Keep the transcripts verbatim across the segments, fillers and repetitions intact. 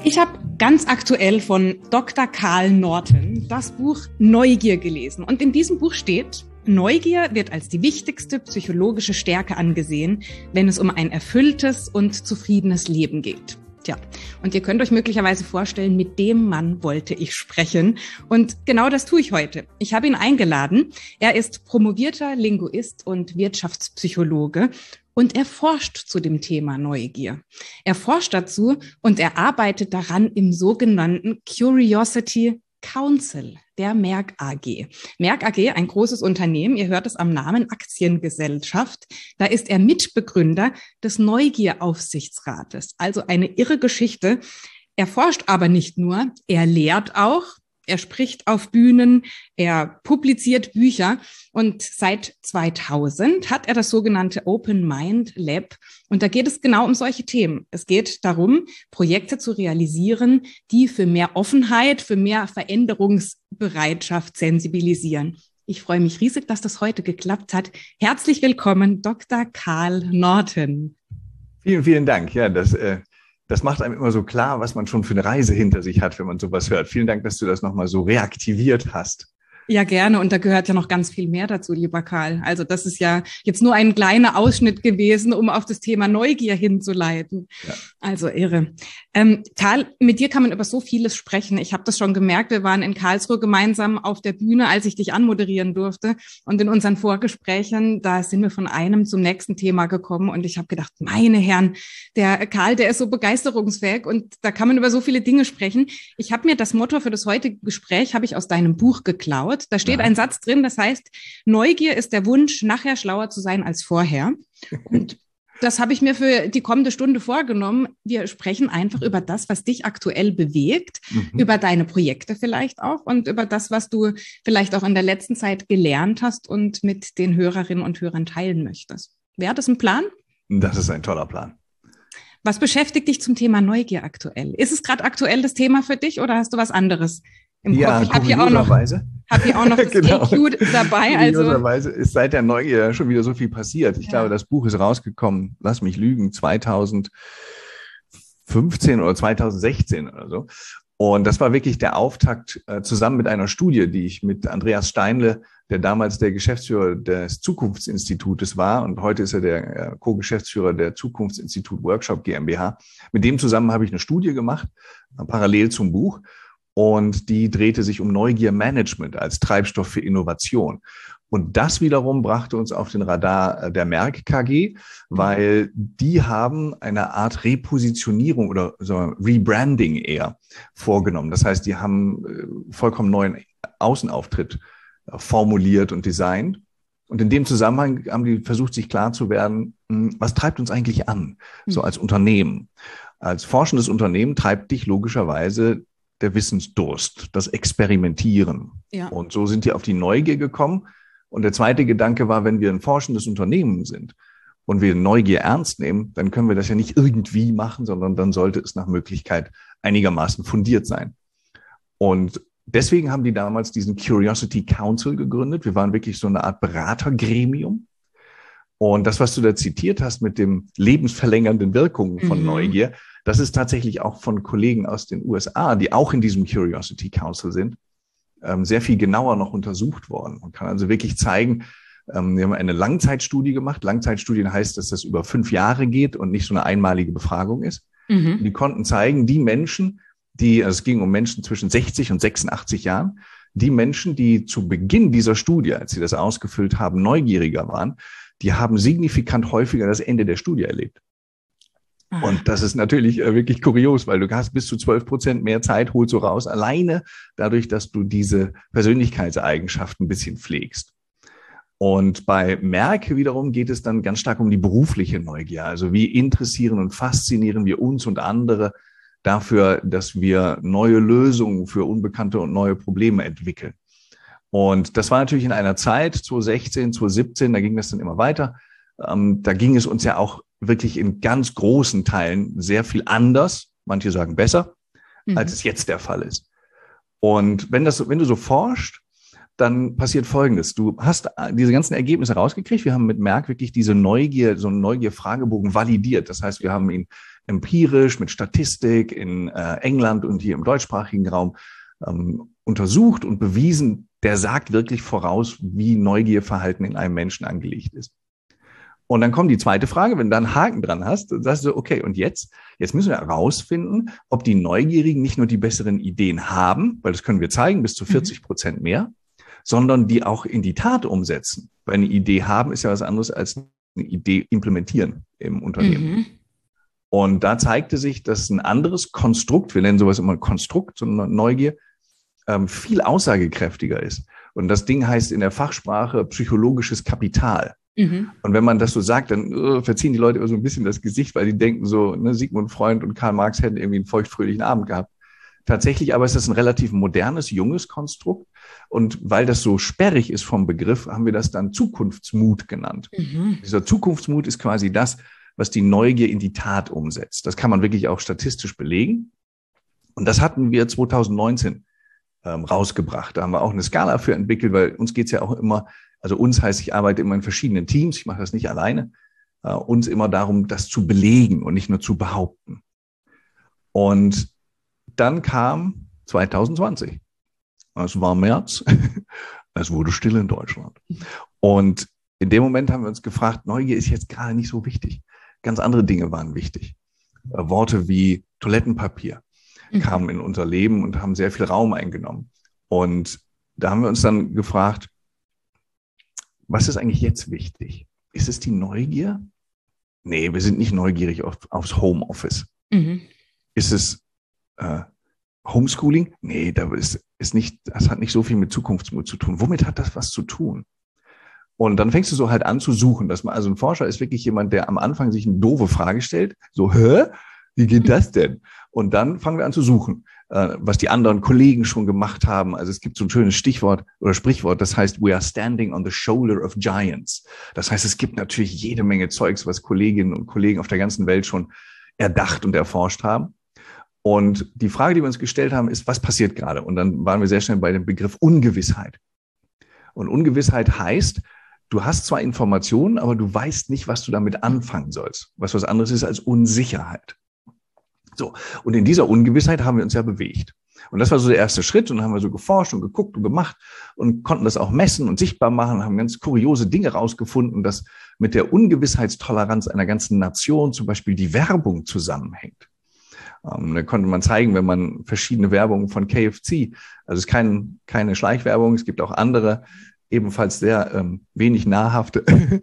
Ich habe ganz aktuell von Doktor Karl Norton das Buch Neugier gelesen. Und in diesem Buch steht, Neugier wird als die wichtigste psychologische Stärke angesehen, wenn es um ein erfülltes und zufriedenes Leben geht. Tja, und ihr könnt euch möglicherweise vorstellen, mit dem Mann wollte ich sprechen. Und genau das tue ich heute. Ich habe ihn eingeladen. Er ist promovierter Linguist und Wirtschaftspsychologe. Und er forscht zu dem Thema Neugier. Er forscht dazu und er arbeitet daran im sogenannten Curiosity Council der Merck A G. Merck A G, ein großes Unternehmen, ihr hört es am Namen, Aktiengesellschaft. Da ist er Mitbegründer des Neugieraufsichtsrates. Also eine irre Geschichte. Er forscht aber nicht nur, er lehrt auch. Er spricht auf Bühnen, er publiziert Bücher und seit zweitausend hat er das sogenannte Open Mind Lab und da geht es genau um solche Themen. Es geht darum, Projekte zu realisieren, die für mehr Offenheit, für mehr Veränderungsbereitschaft sensibilisieren. Ich freue mich riesig, dass das heute geklappt hat. Herzlich willkommen, Doktor Karl Norton. Vielen, vielen Dank. Ja, das äh Das macht einem immer so klar, was man schon für eine Reise hinter sich hat, wenn man sowas hört. Vielen Dank, dass du das nochmal so reaktiviert hast. Ja, gerne. Und da gehört ja noch ganz viel mehr dazu, lieber Karl. Also das ist ja jetzt nur ein kleiner Ausschnitt gewesen, um auf das Thema Neugier hinzuleiten. Ja. Also irre. Ähm, Karl, mit dir kann man über so vieles sprechen. Ich habe das schon gemerkt. Wir waren in Karlsruhe gemeinsam auf der Bühne, als ich dich anmoderieren durfte. Und in unseren Vorgesprächen, da sind wir von einem zum nächsten Thema gekommen. Und ich habe gedacht, meine Herren, der Karl, der ist so begeisterungsfähig. Und da kann man über so viele Dinge sprechen. Ich habe mir das Motto für das heutige Gespräch, habe ich aus deinem Buch geklaut. Da steht ja ein Satz drin, das heißt, Neugier ist der Wunsch, nachher schlauer zu sein als vorher. Und das habe ich mir für die kommende Stunde vorgenommen. Wir sprechen einfach über das, was dich aktuell bewegt, mhm. über deine Projekte vielleicht auch und über das, was du vielleicht auch in der letzten Zeit gelernt hast und mit den Hörerinnen und Hörern teilen möchtest. Wäre das ein Plan? Das ist ein toller Plan. Was beschäftigt dich zum Thema Neugier aktuell? Ist es gerade aktuell das Thema für dich oder hast du was anderes im ja, Kopf? Ich habe hier auch noch, hab hier auch noch das genau. E Q dabei. Also kurioserweise ist seit der Neugier schon wieder so viel passiert. Ich ja. glaube, das Buch ist rausgekommen, lass mich lügen, zweitausendfünfzehn oder zweitausendsechzehn oder so. Und das war wirklich der Auftakt äh, zusammen mit einer Studie, die ich mit Andreas Steinle, der damals der Geschäftsführer des Zukunftsinstitutes war und heute ist er der äh, Co-Geschäftsführer der Zukunftsinstitut Workshop GmbH. Mit dem zusammen habe ich eine Studie gemacht, äh, parallel zum Buch. Und die drehte sich um Neugiermanagement als Treibstoff für Innovation. Und das wiederum brachte uns auf den Radar der Merck K G, weil die haben eine Art Repositionierung oder so Rebranding eher vorgenommen. Das heißt, die haben vollkommen neuen Außenauftritt formuliert und designt. Und in dem Zusammenhang haben die versucht, sich klar zu werden, was treibt uns eigentlich an, so als Unternehmen. Als forschendes Unternehmen treibt dich logischerweise der Wissensdurst, das Experimentieren. Ja. Und so sind die auf die Neugier gekommen. Und der zweite Gedanke war, wenn wir ein forschendes Unternehmen sind und wir Neugier ernst nehmen, dann können wir das ja nicht irgendwie machen, sondern dann sollte es nach Möglichkeit einigermaßen fundiert sein. Und deswegen haben die damals diesen Curiosity Council gegründet. Wir waren wirklich so eine Art Beratergremium. Und das, was du da zitiert hast mit dem lebensverlängernden Wirkungen von mhm. Neugier, das ist tatsächlich auch von Kollegen aus den U S A, die auch in diesem Curiosity Council sind, sehr viel genauer noch untersucht worden. Man kann also wirklich zeigen, wir haben eine Langzeitstudie gemacht. Langzeitstudien heißt, dass das über fünf Jahre geht und nicht so eine einmalige Befragung ist. Mhm. Die konnten zeigen, die Menschen, die, also es ging um Menschen zwischen sechzig und sechsundachtzig Jahren, die Menschen, die zu Beginn dieser Studie, als sie das ausgefüllt haben, neugieriger waren, die haben signifikant häufiger das Ende der Studie erlebt. Und das ist natürlich wirklich kurios, weil du hast bis zu zwölf Prozent mehr Zeit, holst du raus, alleine dadurch, dass du diese Persönlichkeitseigenschaften ein bisschen pflegst. Und bei Merck wiederum geht es dann ganz stark um die berufliche Neugier. Also wie interessieren und faszinieren wir uns und andere dafür, dass wir neue Lösungen für unbekannte und neue Probleme entwickeln. Und das war natürlich in einer Zeit, zweitausendsechzehn, zweitausendsiebzehn, da ging das dann immer weiter. Ähm, da ging es uns ja auch wirklich in ganz großen Teilen sehr viel anders, manche sagen besser, mhm. als es jetzt der Fall ist. Und wenn das, wenn du so forschst, dann passiert Folgendes. Du hast diese ganzen Ergebnisse rausgekriegt. Wir haben mit Merck wirklich diese Neugier, so einen Neugier-Fragebogen validiert. Das heißt, wir haben ihn empirisch mit Statistik in äh, England und hier im deutschsprachigen Raum ähm, untersucht und bewiesen, der sagt wirklich voraus, wie Neugierverhalten in einem Menschen angelegt ist. Und dann kommt die zweite Frage, wenn du da einen Haken dran hast, dann sagst du, okay, und jetzt? Jetzt müssen wir herausfinden, ob die Neugierigen nicht nur die besseren Ideen haben, weil das können wir zeigen, bis zu vierzig Prozent mehr, sondern die auch in die Tat umsetzen. Weil eine Idee haben ist ja was anderes als eine Idee implementieren im Unternehmen. Mhm. Und da zeigte sich, dass ein anderes Konstrukt, wir nennen sowas immer Konstrukt, so eine Neugier, ähm, viel aussagekräftiger ist. Und das Ding heißt in der Fachsprache psychologisches Kapital. Mhm. Und wenn man das so sagt, dann uh, verziehen die Leute immer so ein bisschen das Gesicht, weil die denken so, ne, Sigmund Freud und Karl Marx hätten irgendwie einen feuchtfröhlichen Abend gehabt. Tatsächlich aber ist das ein relativ modernes, junges Konstrukt. Und weil das so sperrig ist vom Begriff, haben wir das dann Zukunftsmut genannt. Mhm. Dieser Zukunftsmut ist quasi das, was die Neugier in die Tat umsetzt. Das kann man wirklich auch statistisch belegen. Und das hatten wir zwanzig neunzehn ähm, rausgebracht. Da haben wir auch eine Skala für entwickelt, weil uns geht's ja auch immer, also uns heißt, ich arbeite immer in verschiedenen Teams, ich mache das nicht alleine, äh, uns immer darum, das zu belegen und nicht nur zu behaupten. Und dann kam zwanzig zwanzig. Es war März. Es wurde still in Deutschland. Und in dem Moment haben wir uns gefragt, Neugier ist jetzt gerade nicht so wichtig. Ganz andere Dinge waren wichtig. Äh, Worte wie Toilettenpapier mhm. kamen in unser Leben und haben sehr viel Raum eingenommen. Und da haben wir uns dann gefragt, was ist eigentlich jetzt wichtig? Ist es die Neugier? Nee, wir sind nicht neugierig auf, aufs Homeoffice. Mhm. Ist es äh, Homeschooling? Nee, da ist, ist nicht, das hat nicht so viel mit Zukunftsmut zu tun. Womit hat das was zu tun? Und dann fängst du so halt an zu suchen. Dass man, also ein Forscher ist wirklich jemand, der am Anfang sich eine doofe Frage stellt. So, hä? Wie geht das denn? Und dann fangen wir an zu suchen, äh, was die anderen Kollegen schon gemacht haben. Also es gibt so ein schönes Stichwort oder Sprichwort, das heißt, we are standing on the shoulder of giants. Das heißt, es gibt natürlich jede Menge Zeugs, was Kolleginnen und Kollegen auf der ganzen Welt schon erdacht und erforscht haben. Und die Frage, die wir uns gestellt haben, ist, was passiert gerade? Und dann waren wir sehr schnell bei dem Begriff Ungewissheit. Und Ungewissheit heißt, du hast zwar Informationen, aber du weißt nicht, was du damit anfangen sollst. Was was anderes ist als Unsicherheit. So. Und in dieser Ungewissheit haben wir uns ja bewegt. Und das war so der erste Schritt. Und dann haben wir so geforscht und geguckt und gemacht und konnten das auch messen und sichtbar machen, haben ganz kuriose Dinge rausgefunden, dass mit der Ungewissheitstoleranz einer ganzen Nation zum Beispiel die Werbung zusammenhängt. Ähm, da konnte man zeigen, wenn man verschiedene Werbungen von K F C, also es ist kein, keine Schleichwerbung, es gibt auch andere, ebenfalls sehr ähm, wenig nahrhafte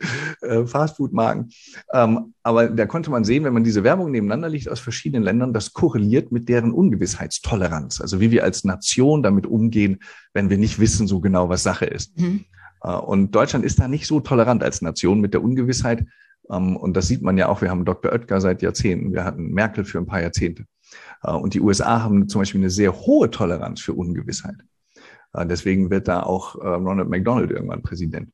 äh, Fastfood-Marken. Ähm, aber da konnte man sehen, wenn man diese Werbung nebeneinander legt aus verschiedenen Ländern, das korreliert mit deren Ungewissheitstoleranz. Also wie wir als Nation damit umgehen, wenn wir nicht wissen so genau, was Sache ist. Mhm. Äh, und Deutschland ist da nicht so tolerant als Nation mit der Ungewissheit. Ähm, und das sieht man ja auch. Wir haben Doktor Oetker seit Jahrzehnten. Wir hatten Merkel für ein paar Jahrzehnte. Äh, und die U S A haben zum Beispiel eine sehr hohe Toleranz für Ungewissheit. Deswegen wird da auch Ronald McDonald irgendwann Präsident.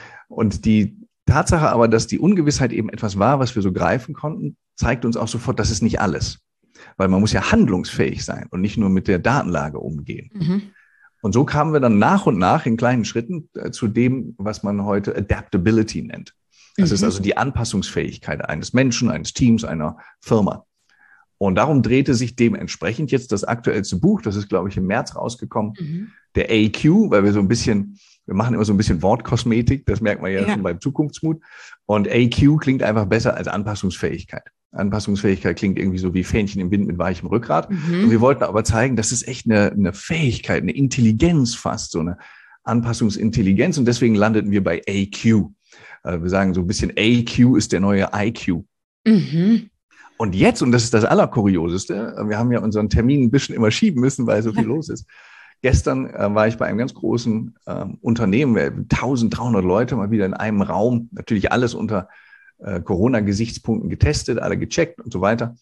Und die Tatsache aber, dass die Ungewissheit eben etwas war, was wir so greifen konnten, zeigt uns auch sofort, das ist nicht alles. Weil man muss ja handlungsfähig sein und nicht nur mit der Datenlage umgehen. Mhm. Und so kamen wir dann nach und nach in kleinen Schritten zu dem, was man heute Adaptability nennt. Das mhm. ist also die Anpassungsfähigkeit eines Menschen, eines Teams, einer Firma. Und darum drehte sich dementsprechend jetzt das aktuellste Buch, das ist, glaube ich, im März rausgekommen, mhm. der A Q, weil wir so ein bisschen, wir machen immer so ein bisschen Wortkosmetik, das merkt man ja, ja schon beim Zukunftsmut. Und A Q klingt einfach besser als Anpassungsfähigkeit. Anpassungsfähigkeit klingt irgendwie so wie Fähnchen im Wind mit weichem Rückgrat. Mhm. Und wir wollten aber zeigen, das ist echt eine, eine Fähigkeit, eine Intelligenz fast, so eine Anpassungsintelligenz. Und deswegen landeten wir bei A Q. Wir sagen so ein bisschen, A Q ist der neue I Q. Mhm. Und jetzt, und das ist das Allerkurioseste, wir haben ja unseren Termin ein bisschen immer schieben müssen, weil so viel los ist. Gestern äh, war ich bei einem ganz großen äh, Unternehmen, eintausenddreihundert Leute, mal wieder in einem Raum, natürlich alles unter äh, Corona-Gesichtspunkten getestet, alle gecheckt und so weiter.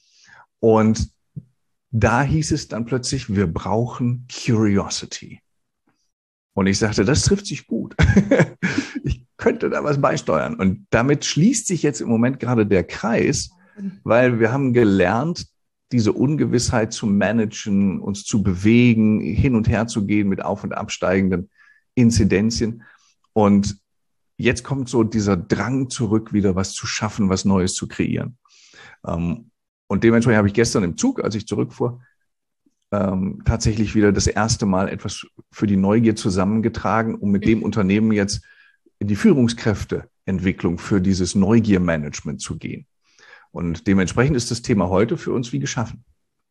Und da hieß es dann plötzlich, wir brauchen Curiosity. Und ich sagte, das trifft sich gut. Ich könnte da was beisteuern. Und damit schließt sich jetzt im Moment gerade der Kreis, weil wir haben gelernt, diese Ungewissheit zu managen, uns zu bewegen, hin und her zu gehen mit auf- und absteigenden Inzidenzien. Und jetzt kommt so dieser Drang zurück, wieder was zu schaffen, was Neues zu kreieren. Und dementsprechend habe ich gestern im Zug, als ich zurückfuhr, ähm, tatsächlich wieder das erste Mal etwas für die Neugier zusammengetragen, um mit dem Unternehmen jetzt in die Führungskräfteentwicklung für dieses Neugiermanagement zu gehen. Und dementsprechend ist das Thema heute für uns wie geschaffen.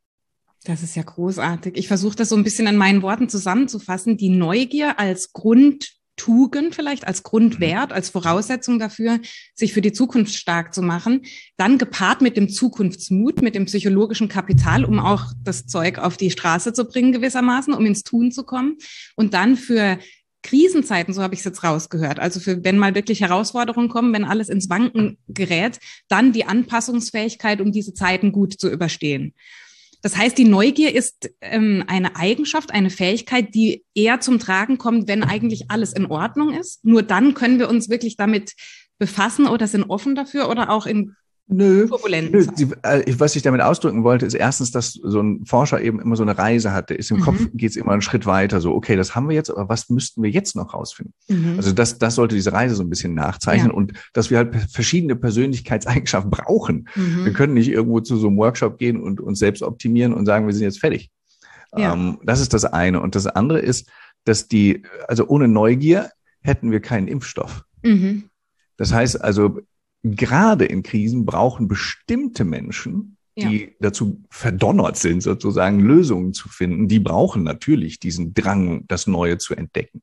Das ist ja großartig. Ich versuche das so ein bisschen in meinen Worten zusammenzufassen. Die Neugier als Grundtugend vielleicht, als Grundwert, als Voraussetzung dafür, sich für die Zukunft stark zu machen. Dann gepaart mit dem Zukunftsmut, mit dem psychologischen Kapital, um auch das Zeug auf die Straße zu bringen gewissermaßen, um ins Tun zu kommen. Und dann für Krisenzeiten, so habe ich es jetzt rausgehört, also für wenn mal wirklich Herausforderungen kommen, wenn alles ins Wanken gerät, dann die Anpassungsfähigkeit, um diese Zeiten gut zu überstehen. Das heißt, die Neugier ist ähm, eine Eigenschaft, eine Fähigkeit, die eher zum Tragen kommt, wenn eigentlich alles in Ordnung ist. Nur dann können wir uns wirklich damit befassen oder sind offen dafür oder auch in Nö, turbulenten nö. Zeiten. Die, äh, was ich damit ausdrücken wollte, ist erstens, dass so ein Forscher eben immer so eine Reise hat. Der ist im mhm. Kopf, geht es immer einen Schritt weiter. So, okay, das haben wir jetzt, aber was müssten wir jetzt noch rausfinden? Mhm. Also das, das sollte diese Reise so ein bisschen nachzeichnen, ja. Und dass wir halt verschiedene Persönlichkeitseigenschaften brauchen. Mhm. Wir können nicht irgendwo zu so einem Workshop gehen und uns selbst optimieren und sagen, wir sind jetzt fertig. Ja. Ähm, das ist das eine. Und das andere ist, dass die, also ohne Neugier hätten wir keinen Impfstoff. Mhm. Das heißt also, gerade in Krisen brauchen bestimmte Menschen, die ja. dazu verdonnert sind, sozusagen Lösungen zu finden, die brauchen natürlich diesen Drang, das Neue zu entdecken.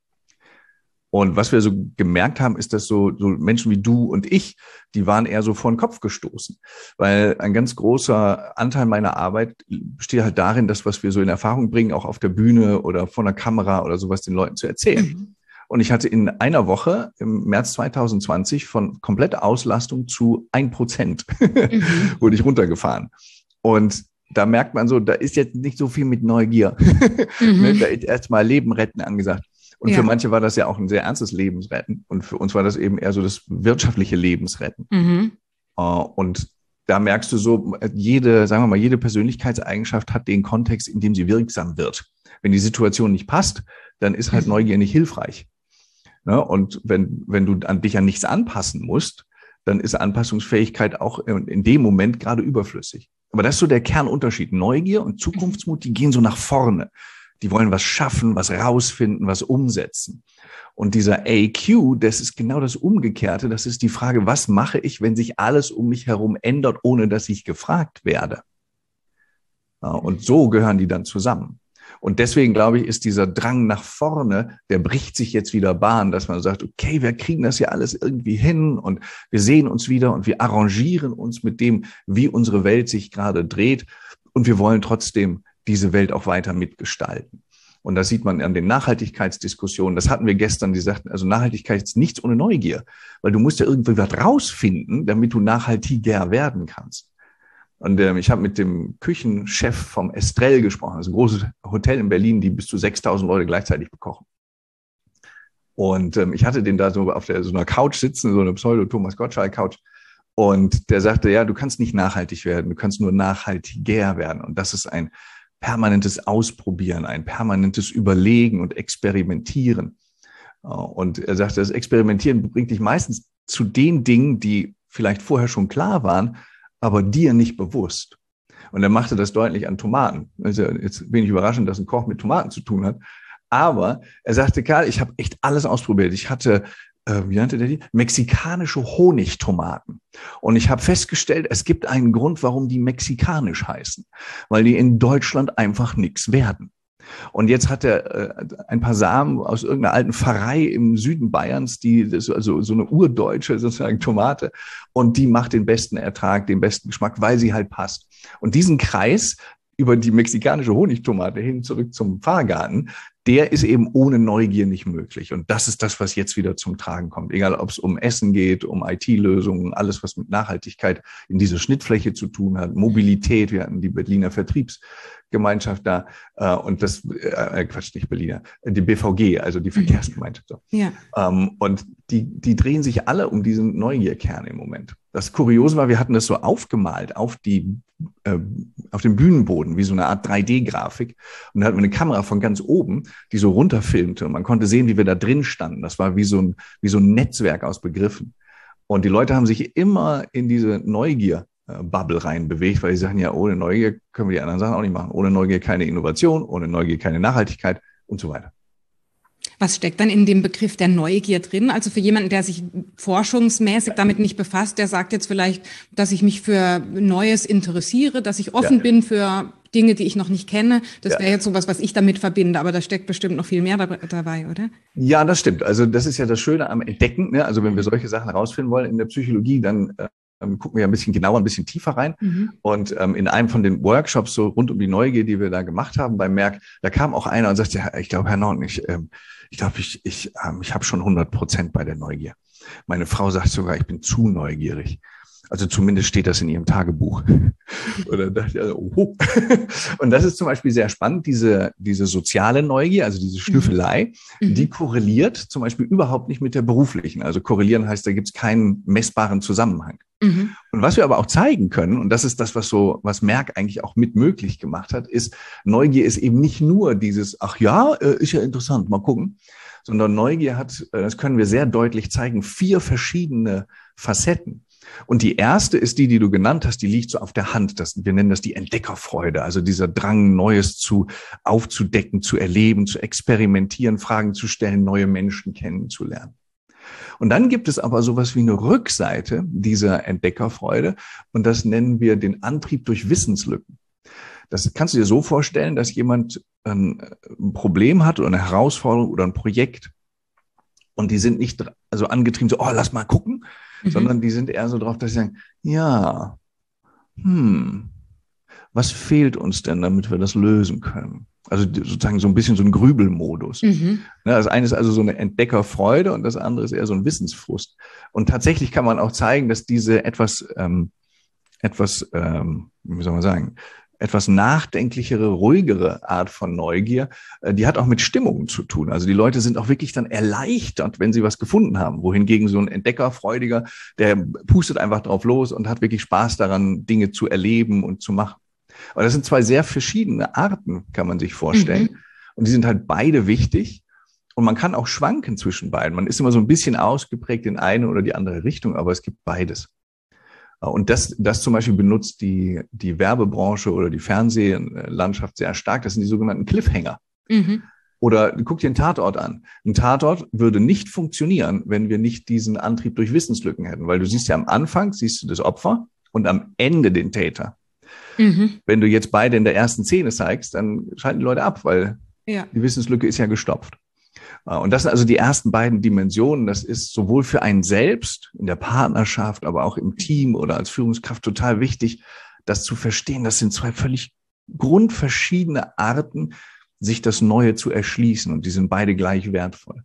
Und was wir so gemerkt haben, ist, dass so, so Menschen wie du und ich, die waren eher so vor den Kopf gestoßen. Weil ein ganz großer Anteil meiner Arbeit besteht halt darin, das, was wir so in Erfahrung bringen, auch auf der Bühne oder vor einer Kamera oder sowas den Leuten zu erzählen. Mhm. Und ich hatte in einer Woche im März zwanzig zwanzig von kompletter Auslastung zu ein Prozent mhm. wurde ich runtergefahren. Und da merkt man so, da ist jetzt nicht so viel mit Neugier. Mhm. ne, da ist erstmal Leben retten angesagt. Und ja. für manche war das ja auch ein sehr ernstes Lebensretten. Und für uns war das eben eher so das wirtschaftliche Lebensretten. Mhm. Und da merkst du so, jede, sagen wir mal, jede Persönlichkeitseigenschaft hat den Kontext, in dem sie wirksam wird. Wenn die Situation nicht passt, dann ist halt Neugier nicht hilfreich. Ne? Und wenn, wenn du an dich an nichts anpassen musst, dann ist Anpassungsfähigkeit auch in dem Moment gerade überflüssig. Aber das ist so der Kernunterschied. Neugier und Zukunftsmut, die gehen so nach vorne. Die wollen was schaffen, was rausfinden, was umsetzen. Und dieser A Q, das ist genau das Umgekehrte. Das ist die Frage, was mache ich, wenn sich alles um mich herum ändert, ohne dass ich gefragt werde? Ja, und so gehören die dann zusammen. Und deswegen, glaube ich, ist dieser Drang nach vorne, der bricht sich jetzt wieder Bahn, dass man sagt, okay, wir kriegen das ja alles irgendwie hin und wir sehen uns wieder und wir arrangieren uns mit dem, wie unsere Welt sich gerade dreht. Und wir wollen trotzdem diese Welt auch weiter mitgestalten. Und das sieht man an den Nachhaltigkeitsdiskussionen. Das hatten wir gestern, die sagten, also Nachhaltigkeit ist nichts ohne Neugier, weil du musst ja irgendwie was rausfinden, damit du nachhaltiger werden kannst. Und ähm, ich habe mit dem Küchenchef vom Estrell gesprochen, also ein großes Hotel in Berlin, die bis zu sechstausend Leute gleichzeitig bekochen. Und ähm, ich hatte den da so auf der, so einer Couch sitzen, so eine Pseudo-Thomas-Gottschalk-Couch. Und der sagte, ja, du kannst nicht nachhaltig werden, du kannst nur nachhaltiger werden. Und das ist ein permanentes Ausprobieren, ein permanentes Überlegen und Experimentieren. Und er sagte, das Experimentieren bringt dich meistens zu den Dingen, die vielleicht vorher schon klar waren, aber dir nicht bewusst. Und er machte das deutlich an Tomaten. Also jetzt bin ich überraschend, dass ein Koch mit Tomaten zu tun hat. Aber er sagte, Karl, ich habe echt alles ausprobiert. Ich hatte, äh, wie nannte der die? Mexikanische Honigtomaten. Und ich habe festgestellt, es gibt einen Grund, warum die mexikanisch heißen. Weil die in Deutschland einfach nichts werden. Und jetzt hat er äh, ein paar Samen aus irgendeiner alten Pfarrei im Süden Bayerns, die das ist also so eine urdeutsche sozusagen Tomate, und die macht den besten Ertrag, den besten Geschmack, weil sie halt passt. Und diesen Kreis über die mexikanische Honigtomate hin zurück zum Pfarrgarten, der ist eben ohne Neugier nicht möglich. Und das ist das, was jetzt wieder zum Tragen kommt. Egal, ob es um Essen geht, um I T-Lösungen, alles, was mit Nachhaltigkeit in dieser Schnittfläche zu tun hat, Mobilität. Wir hatten die Berliner Vertriebsgemeinschaft da äh, und das, äh, Quatsch, nicht Berliner, die B V G, also die Verkehrsgemeinschaft. So. Ja. Ähm, und die, die drehen sich alle um diesen Neugierkern im Moment. Das Kuriose war, wir hatten das so aufgemalt auf die äh, auf dem Bühnenboden, wie so eine Art drei D-Grafik. Und da hatten wir eine Kamera von ganz oben, die so runterfilmte. Und man konnte sehen, wie wir da drin standen. Das war wie so ein, wie so ein Netzwerk aus Begriffen. Und die Leute haben sich immer in diese Neugier Bubble rein bewegt, weil die sagen ja, ohne Neugier können wir die anderen Sachen auch nicht machen. Ohne Neugier keine Innovation, ohne Neugier keine Nachhaltigkeit und so weiter. Was steckt dann in dem Begriff der Neugier drin? Also für jemanden, der sich forschungsmäßig damit nicht befasst, der sagt jetzt vielleicht, dass ich mich für Neues interessiere, dass ich offen ja. bin für Dinge, die ich noch nicht kenne. Das ja. wäre jetzt sowas, was ich damit verbinde, aber da steckt bestimmt noch viel mehr dabei, oder? Ja, das stimmt. Also das ist ja das Schöne am Entdecken, ne? Also wenn wir solche Sachen herausfinden wollen in der Psychologie, dann äh, gucken wir ja ein bisschen genauer, ein bisschen tiefer rein. Mhm. Und ähm, in einem von den Workshops so rund um die Neugier, die wir da gemacht haben bei Merck, da kam auch einer und sagte, ja, ich glaube, Herr Norton, ich, ähm, ich glaube, ich, ich, ähm, ich habe schon hundert Prozent bei der Neugier. Meine Frau sagt sogar, ich bin zu neugierig. Also zumindest steht das in ihrem Tagebuch. Und dann dachte ich, also, oh. Und das ist zum Beispiel sehr spannend, diese, diese soziale Neugier, also diese Schnüffelei, mhm. die korreliert zum Beispiel überhaupt nicht mit der beruflichen. Also korrelieren heißt, da gibt es keinen messbaren Zusammenhang. Mhm. Und was wir aber auch zeigen können, und das ist das, was so, was Merck eigentlich auch mit möglich gemacht hat, ist, Neugier ist eben nicht nur dieses, ach ja, ist ja interessant, mal gucken, sondern Neugier hat, das können wir sehr deutlich zeigen, vier verschiedene Facetten. Und die erste ist die, die du genannt hast, die liegt so auf der Hand. Das, wir nennen das die Entdeckerfreude, also dieser Drang, Neues zu aufzudecken, zu erleben, zu experimentieren, Fragen zu stellen, neue Menschen kennenzulernen. Und dann gibt es aber sowas wie eine Rückseite dieser Entdeckerfreude und das nennen wir den Antrieb durch Wissenslücken. Das kannst du dir so vorstellen, dass jemand ein Problem hat oder eine Herausforderung oder ein Projekt und die sind nicht also angetrieben so, oh, lass mal gucken, mhm. sondern die sind eher so drauf, dass sie sagen, ja, hm, was fehlt uns denn, damit wir das lösen können? Also sozusagen so ein bisschen so ein Grübelmodus. Mhm. Das eine ist also so eine Entdeckerfreude und das andere ist eher so ein Wissensfrust. Und tatsächlich kann man auch zeigen, dass diese etwas, ähm, etwas, ähm, wie soll man sagen, etwas nachdenklichere, ruhigere Art von Neugier, äh, die hat auch mit Stimmungen zu tun. Also die Leute sind auch wirklich dann erleichtert, wenn sie was gefunden haben. Wohingegen so ein Entdeckerfreudiger, der pustet einfach drauf los und hat wirklich Spaß daran, Dinge zu erleben und zu machen. Aber das sind zwei sehr verschiedene Arten, kann man sich vorstellen. Mhm. Und die sind halt beide wichtig. Und man kann auch schwanken zwischen beiden. Man ist immer so ein bisschen ausgeprägt in eine oder die andere Richtung, aber es gibt beides. Und das, das zum Beispiel benutzt die, die Werbebranche oder die Fernsehlandschaft sehr stark. Das sind die sogenannten Cliffhanger. Mhm. Oder guck dir einen Tatort an. Ein Tatort würde nicht funktionieren, wenn wir nicht diesen Antrieb durch Wissenslücken hätten. Weil du siehst ja am Anfang, siehst du das Opfer und am Ende den Täter. Mhm. Wenn du jetzt beide in der ersten Szene zeigst, dann schalten die Leute ab, weil ja. die Wissenslücke ist ja gestopft. Und das sind also die ersten beiden Dimensionen. Das ist sowohl für einen selbst in der Partnerschaft, aber auch im Team oder als Führungskraft total wichtig, das zu verstehen. Das sind zwei völlig grundverschiedene Arten, sich das Neue zu erschließen. Und die sind beide gleich wertvoll.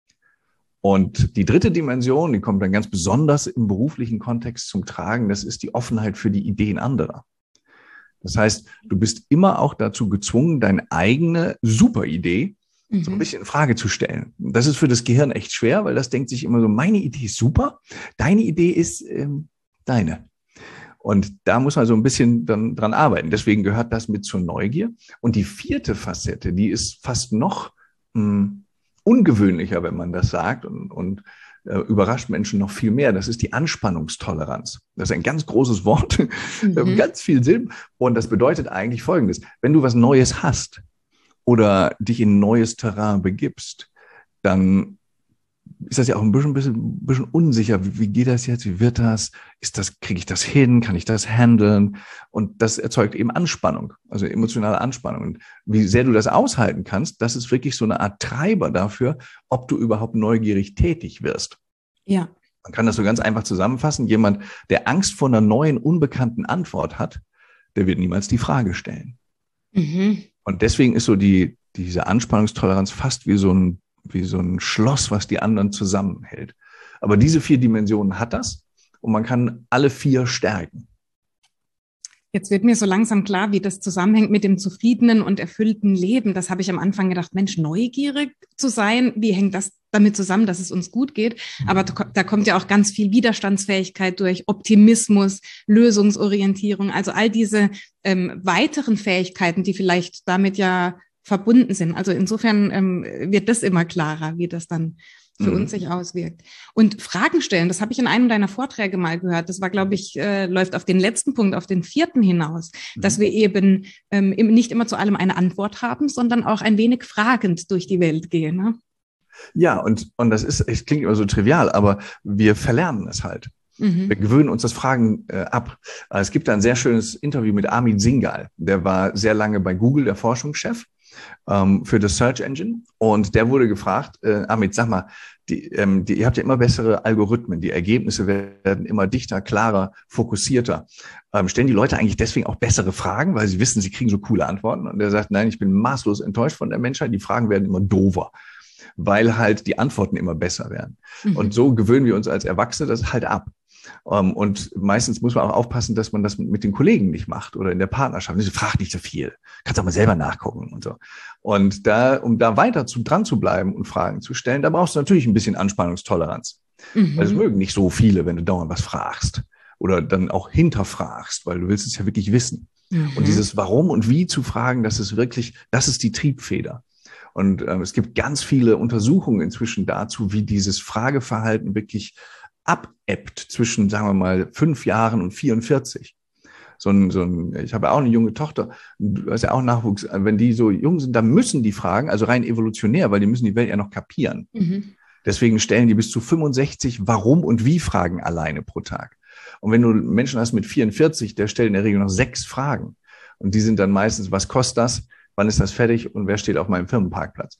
Und die dritte Dimension, die kommt dann ganz besonders im beruflichen Kontext zum Tragen, das ist die Offenheit für die Ideen anderer. Das heißt, du bist immer auch dazu gezwungen, deine eigene Superidee so ein bisschen in Frage zu stellen. Das ist für das Gehirn echt schwer, weil das denkt sich immer so, meine Idee ist super, deine Idee ist ähm, deine. Und da muss man so ein bisschen dann dran arbeiten. Deswegen gehört das mit zur Neugier. Und die vierte Facette, die ist fast noch mh, ungewöhnlicher, wenn man das sagt und, und äh, überrascht Menschen noch viel mehr. Das ist die Anspannungstoleranz. Das ist ein ganz großes Wort, mhm. ganz viel Silben. Und das bedeutet eigentlich Folgendes. Wenn du was Neues hast, oder dich in neues Terrain begibst, dann ist das ja auch ein bisschen, bisschen, bisschen unsicher. Wie, wie geht das jetzt? Wie wird das? Ist das, kriege ich das hin? Kann ich das handeln? Und das erzeugt eben Anspannung, also emotionale Anspannung. Und wie sehr du das aushalten kannst, das ist wirklich so eine Art Treiber dafür, ob du überhaupt neugierig tätig wirst. Ja. Man kann das so ganz einfach zusammenfassen. Jemand, der Angst vor einer neuen, unbekannten Antwort hat, der wird niemals die Frage stellen. Mhm. Und deswegen ist so die, diese Anspannungstoleranz fast wie so ein, wie so ein Schloss, was die anderen zusammenhält. Aber diese vier Dimensionen hat das und man kann alle vier stärken. Jetzt wird mir so langsam klar, wie das zusammenhängt mit dem zufriedenen und erfüllten Leben. Das habe ich am Anfang gedacht, Mensch, neugierig zu sein, wie hängt das damit zusammen, dass es uns gut geht? Aber da kommt ja auch ganz viel Widerstandsfähigkeit durch, Optimismus, Lösungsorientierung, also all diese ähm, weiteren Fähigkeiten, die vielleicht damit ja verbunden sind. Also insofern ähm, wird das immer klarer, wie das dann für Mhm. uns sich auswirkt. Und Fragen stellen, das habe ich in einem deiner Vorträge mal gehört. Das war, glaube ich, äh, läuft auf den letzten Punkt, auf den vierten hinaus, Mhm. dass wir eben ähm, nicht immer zu allem eine Antwort haben, sondern auch ein wenig fragend durch die Welt gehen. Ne? Ja, und, und das ist, es klingt immer so trivial, aber wir verlernen es halt. Mhm. Wir gewöhnen uns das Fragen äh, ab. Es gibt da ein sehr schönes Interview mit Amit Singhal. Der war sehr lange bei Google der Forschungschef ähm, für das Search Engine. Und der wurde gefragt, äh, Amit, sag mal, die, ähm, die, ihr habt ja immer bessere Algorithmen. Die Ergebnisse werden immer dichter, klarer, fokussierter. Ähm, stellen die Leute eigentlich deswegen auch bessere Fragen, weil sie wissen, sie kriegen so coole Antworten? Und er sagt, nein, ich bin maßlos enttäuscht von der Menschheit. Die Fragen werden immer doofer, weil halt die Antworten immer besser werden. Mhm. Und so gewöhnen wir uns als Erwachsene das halt ab. Um, und meistens muss man auch aufpassen, dass man das mit den Kollegen nicht macht oder in der Partnerschaft. Ich frag nicht so viel. Kannst auch mal selber nachgucken und so. Und da, um da weiter zu, dran zu bleiben und Fragen zu stellen, da brauchst du natürlich ein bisschen Anspannungstoleranz. Mhm. Weil es mögen nicht so viele, wenn du dauernd was fragst oder dann auch hinterfragst, weil du willst es ja wirklich wissen. Mhm. Und dieses Warum und Wie zu fragen, das ist wirklich, das ist die Triebfeder. Und ähm, es gibt ganz viele Untersuchungen inzwischen dazu, wie dieses Frageverhalten wirklich abebbt zwischen, sagen wir mal, fünf Jahren und vierundvierzig. So ein, so ein, ich habe auch eine junge Tochter, du hast ja auch Nachwuchs, wenn die so jung sind, dann müssen die fragen, also rein evolutionär, weil die müssen die Welt ja noch kapieren. Mhm. Deswegen stellen die bis zu fünfundsechzig Warum- und Wie-Fragen alleine pro Tag. Und wenn du Menschen hast mit vierundvierzig, der stellt in der Regel noch sechs Fragen. Und die sind dann meistens, was kostet das? Wann ist das fertig? Und wer steht auf meinem Firmenparkplatz?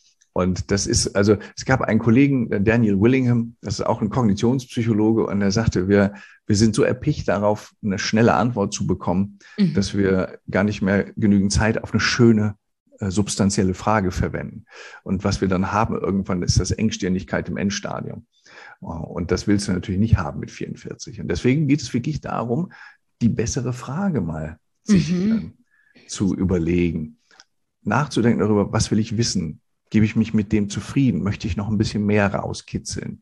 Und das ist, also es gab einen Kollegen, Daniel Willingham, das ist auch ein Kognitionspsychologe, und er sagte, wir, wir sind so erpicht darauf, eine schnelle Antwort zu bekommen, Mhm. dass wir gar nicht mehr genügend Zeit auf eine schöne, äh, substanzielle Frage verwenden. Und was wir dann haben irgendwann, ist das Engstirnigkeit im Endstadium. Und das willst du natürlich nicht haben mit vierundvierzig. Und deswegen geht es wirklich darum, die bessere Frage mal sich Mhm. äh, zu überlegen, nachzudenken darüber, was will ich wissen? Gebe ich mich mit dem zufrieden? Möchte ich noch ein bisschen mehr rauskitzeln?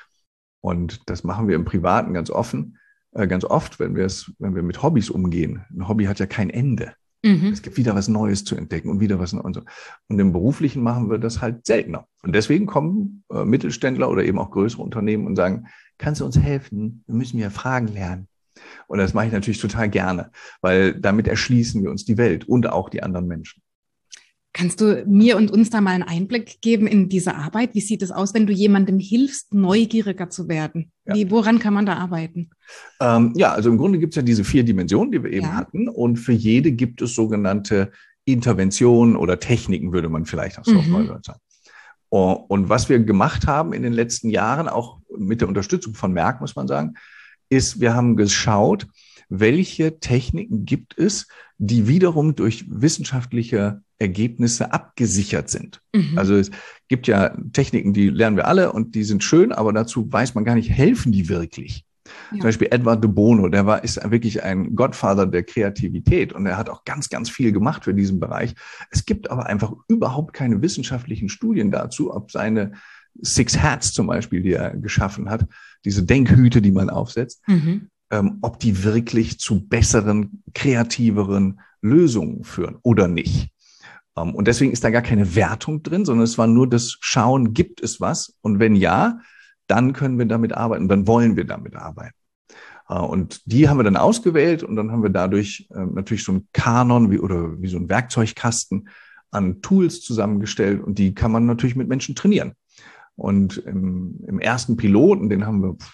Und das machen wir im Privaten ganz offen, äh, ganz oft, wenn wir es, wenn wir mit Hobbys umgehen. Ein Hobby hat ja kein Ende. Mhm. Es gibt wieder was Neues zu entdecken und wieder was Neues. Und so. Und im Beruflichen machen wir das halt seltener. Und deswegen kommen äh, Mittelständler oder eben auch größere Unternehmen und sagen, kannst du uns helfen? Wir müssen ja Fragen lernen. Und das mache ich natürlich total gerne, weil damit erschließen wir uns die Welt und auch die anderen Menschen. Kannst du mir und uns da mal einen Einblick geben in diese Arbeit? Wie sieht es aus, wenn du jemandem hilfst, neugieriger zu werden? Wie, ja. Woran kann man da arbeiten? Ähm, ja, also im Grunde gibt es ja diese vier Dimensionen, die wir eben ja. hatten. Und für jede gibt es sogenannte Interventionen oder Techniken, würde man vielleicht auch so mhm. sagen. Und was wir gemacht haben in den letzten Jahren, auch mit der Unterstützung von Merck, muss man sagen, ist, wir haben geschaut, welche Techniken gibt es, die wiederum durch wissenschaftliche Ergebnisse abgesichert sind. Mhm. Also es gibt ja Techniken, die lernen wir alle und die sind schön, aber dazu weiß man gar nicht, helfen die wirklich. Ja. Zum Beispiel Edward de Bono, der war, ist wirklich ein Godfather der Kreativität und er hat auch ganz, ganz viel gemacht für diesen Bereich. Es gibt aber einfach überhaupt keine wissenschaftlichen Studien dazu, ob seine Six Hats zum Beispiel, die er geschaffen hat, diese Denkhüte, die man aufsetzt, mhm. ähm, ob die wirklich zu besseren, kreativeren Lösungen führen oder nicht. Um, und deswegen ist da gar keine Wertung drin, sondern es war nur das Schauen, gibt es was? Und wenn ja, dann können wir damit arbeiten, dann wollen wir damit arbeiten. Uh, und die haben wir dann ausgewählt und dann haben wir dadurch äh, natürlich so einen Kanon wie, oder wie so einen Werkzeugkasten an Tools zusammengestellt und die kann man natürlich mit Menschen trainieren. Und im, im ersten Piloten, den haben wir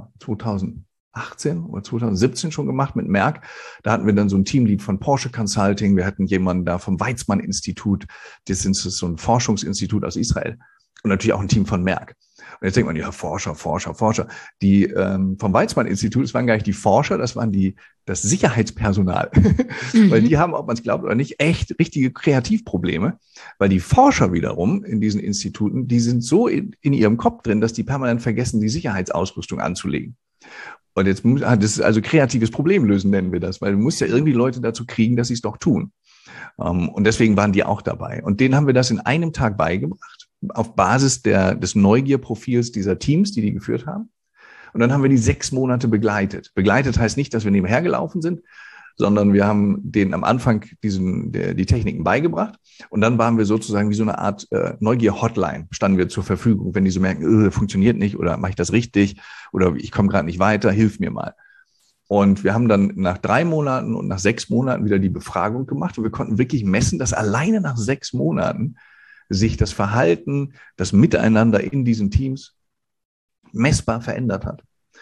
zweitausendachtzehn oder zweitausendsiebzehn schon gemacht mit Merck. Da hatten wir dann so ein Teamlead von Porsche Consulting. Wir hatten jemanden da vom Weizmann-Institut. Das ist so ein Forschungsinstitut aus Israel. Und natürlich auch ein Team von Merck. Und jetzt denkt man, ja, Forscher, Forscher, Forscher. Die ähm, vom Weizmann-Institut, das waren gar nicht die Forscher, das waren die das Sicherheitspersonal. Mhm. Weil die haben, ob man es glaubt oder nicht, echt richtige Kreativprobleme. Weil die Forscher wiederum in diesen Instituten, die sind so in, in ihrem Kopf drin, dass die permanent vergessen, die Sicherheitsausrüstung anzulegen. Und jetzt muss, das ist also kreatives Problemlösen, nennen wir das, weil du musst ja irgendwie Leute dazu kriegen, dass sie es doch tun. Um, und deswegen waren die auch dabei. Und denen haben wir das in einem Tag beigebracht, auf Basis der, des Neugierprofils dieser Teams, die die geführt haben. Und dann haben wir die sechs Monate begleitet. Begleitet heißt nicht, dass wir nebenher gelaufen sind, sondern wir haben denen am Anfang diesen, der, die Techniken beigebracht. Und dann waren wir sozusagen wie so eine Art äh, Neugier-Hotline, standen wir zur Verfügung, wenn die so merken, äh, funktioniert nicht oder mache ich das richtig oder ich komme gerade nicht weiter, hilf mir mal. Und wir haben dann nach drei Monaten und nach sechs Monaten wieder die Befragung gemacht und wir konnten wirklich messen, dass alleine nach sechs Monaten sich das Verhalten, das Miteinander in diesen Teams messbar verändert hat.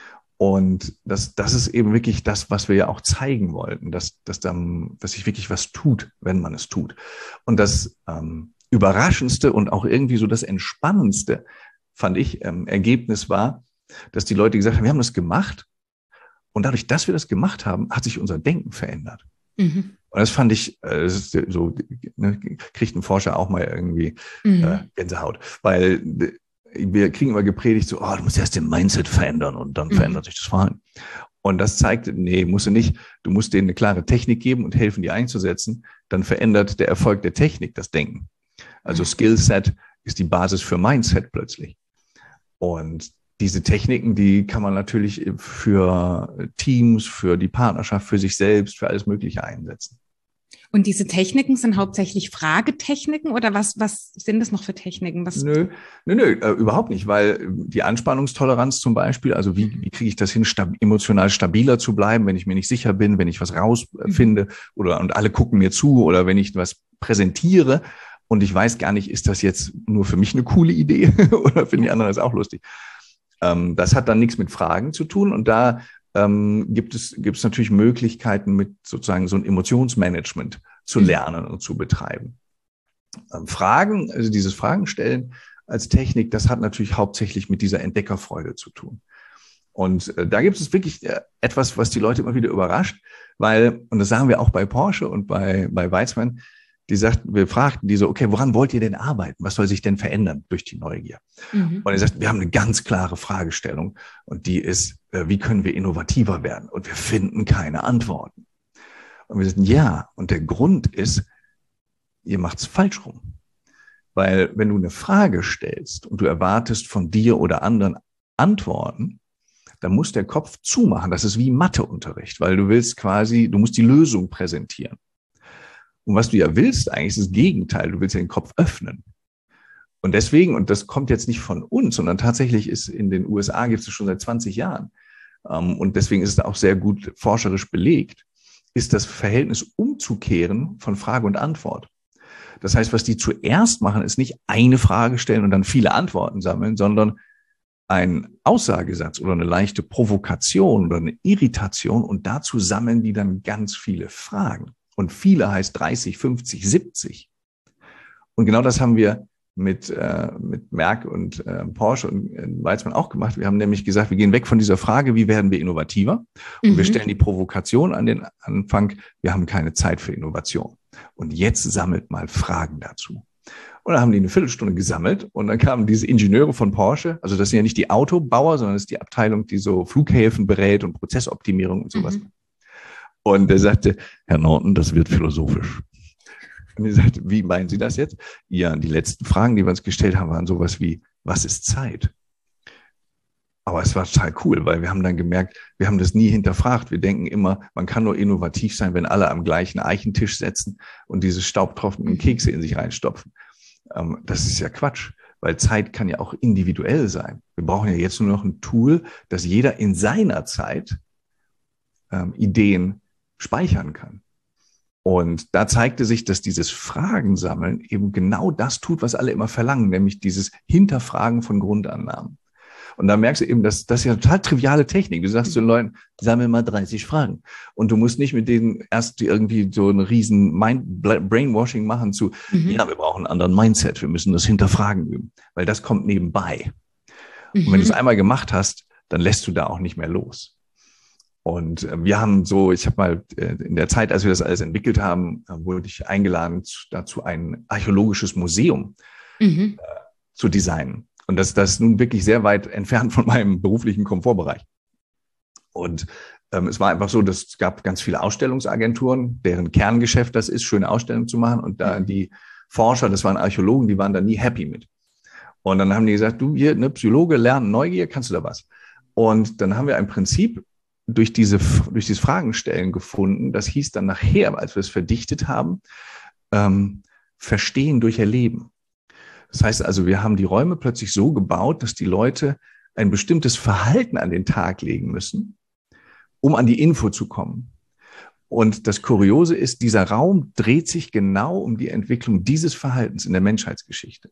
Und das, das ist eben wirklich das, was wir ja auch zeigen wollten, dass, dass, dann, dass sich wirklich was tut, wenn man es tut. Und das ähm, Überraschendste und auch irgendwie so das Entspannendste, fand ich, ähm, Ergebnis war, dass die Leute gesagt haben, wir haben das gemacht und dadurch, dass wir das gemacht haben, hat sich unser Denken verändert. Mhm. Und das fand ich, äh, das ist so, ne, kriegt ein Forscher auch mal irgendwie mhm. äh, Gänsehaut, weil wir kriegen immer gepredigt, so, oh, du musst erst den Mindset verändern und dann mhm. verändert sich das Verhalten. Und das zeigt, nee, musst du nicht. Du musst denen eine klare Technik geben und helfen, die einzusetzen. Dann verändert der Erfolg der Technik das Denken. Also mhm. Skillset ist die Basis für Mindset plötzlich. Und diese Techniken, die kann man natürlich für Teams, für die Partnerschaft, für sich selbst, für alles Mögliche einsetzen. Und diese Techniken sind hauptsächlich Fragetechniken oder was, was sind das noch für Techniken? Was nö, nö, nö, äh, überhaupt nicht, weil die Anspannungstoleranz zum Beispiel, also wie, wie kriege ich das hin, stab- emotional stabiler zu bleiben, wenn ich mir nicht sicher bin, wenn ich was rausfinde oder und alle gucken mir zu oder wenn ich was präsentiere und ich weiß gar nicht, ist das jetzt nur für mich eine coole Idee oder finden die anderen das auch lustig? Ähm, das hat dann nichts mit Fragen zu tun und da Ähm, gibt es, gibt es natürlich Möglichkeiten, mit sozusagen so ein Emotionsmanagement zu lernen und zu betreiben. Ähm, Fragen, also dieses Fragen stellen als Technik, das hat natürlich hauptsächlich mit dieser Entdeckerfreude zu tun. Und äh, da gibt es wirklich äh, etwas, was die Leute immer wieder überrascht, weil, und das sagen wir auch bei Porsche und bei, bei Weizmann, die sagten, wir fragten die so, okay, woran wollt ihr denn arbeiten? Was soll sich denn verändern durch die Neugier? Mhm. Und er sagt, wir haben eine ganz klare Fragestellung und die ist, äh, wie können wir innovativer werden? Und wir finden keine Antworten. Und wir sagen, ja, und der Grund ist, ihr macht's falsch rum. Weil wenn du eine Frage stellst und du erwartest von dir oder anderen Antworten, dann muss der Kopf zumachen. Das ist wie Matheunterricht, weil du willst quasi, du musst die Lösung präsentieren. Und was du ja willst eigentlich, ist das Gegenteil. Du willst ja den Kopf öffnen. Und deswegen, und das kommt jetzt nicht von uns, sondern tatsächlich ist in den U S A gibt es schon seit zwanzig Jahren. Und deswegen ist es auch sehr gut forscherisch belegt, ist das Verhältnis umzukehren von Frage und Antwort. Das heißt, was die zuerst machen, ist nicht eine Frage stellen und dann viele Antworten sammeln, sondern ein Aussagesatz oder eine leichte Provokation oder eine Irritation und dazu sammeln die dann ganz viele Fragen. Und viele heißt dreißig, fünfzig, siebzig. Und genau das haben wir mit, äh, mit Merck und äh, Porsche und äh, Weizmann auch gemacht. Wir haben nämlich gesagt, wir gehen weg von dieser Frage, wie werden wir innovativer? Und mhm. wir stellen die Provokation an den Anfang, wir haben keine Zeit für Innovation. Und jetzt sammelt mal Fragen dazu. Und dann haben die eine Viertelstunde gesammelt und dann kamen diese Ingenieure von Porsche, also das sind ja nicht die Autobauer, sondern das ist die Abteilung, die so Flughäfen berät und Prozessoptimierung und sowas. Mhm. Und er sagte, Herr Norton, das wird philosophisch. Und er sagte, wie meinen Sie das jetzt? Ja, die letzten Fragen, die wir uns gestellt haben, waren sowas wie, was ist Zeit? Aber es war total cool, weil wir haben dann gemerkt, wir haben das nie hinterfragt. Wir denken immer, man kann nur innovativ sein, wenn alle am gleichen Eichentisch sitzen und diese staubtropfenden Kekse in sich reinstopfen. Das ist ja Quatsch, weil Zeit kann ja auch individuell sein. Wir brauchen ja jetzt nur noch ein Tool, dass jeder in seiner Zeit ähm, Ideen speichern kann. Und da zeigte sich, dass dieses Fragensammeln eben genau das tut, was alle immer verlangen, nämlich dieses Hinterfragen von Grundannahmen. Und da merkst du eben, dass das ist ja eine total triviale Technik. Du sagst zu den Leuten, sammel mal dreißig Fragen. Und du musst nicht mit denen erst irgendwie so einen riesen Mind Brainwashing machen zu, mhm. ja, wir brauchen einen anderen Mindset, wir müssen das Hinterfragen üben, weil das kommt nebenbei. Mhm. Und wenn du es einmal gemacht hast, dann lässt du da auch nicht mehr los. Und äh, wir haben so, ich habe mal äh, in der Zeit, als wir das alles entwickelt haben, äh, wurde ich eingeladen, zu, dazu ein archäologisches Museum mhm. äh, zu designen. Und das, das ist nun wirklich sehr weit entfernt von meinem beruflichen Komfortbereich. Und ähm, es war einfach so, dass es gab ganz viele Ausstellungsagenturen, deren Kerngeschäft das ist, schöne Ausstellungen zu machen. Und da die Forscher, das waren Archäologen, die waren da nie happy mit. Und dann haben die gesagt, du hier, ne, Psychologe, lernen Neugier, kannst du da was? Und dann haben wir ein Prinzip durch diese, durch dieses Fragenstellen gefunden. Das hieß dann nachher, als wir es verdichtet haben, ähm, Verstehen durch Erleben. Das heißt also, wir haben die Räume plötzlich so gebaut, dass die Leute ein bestimmtes Verhalten an den Tag legen müssen, um an die Info zu kommen. Und das Kuriose ist, dieser Raum dreht sich genau um die Entwicklung dieses Verhaltens in der Menschheitsgeschichte.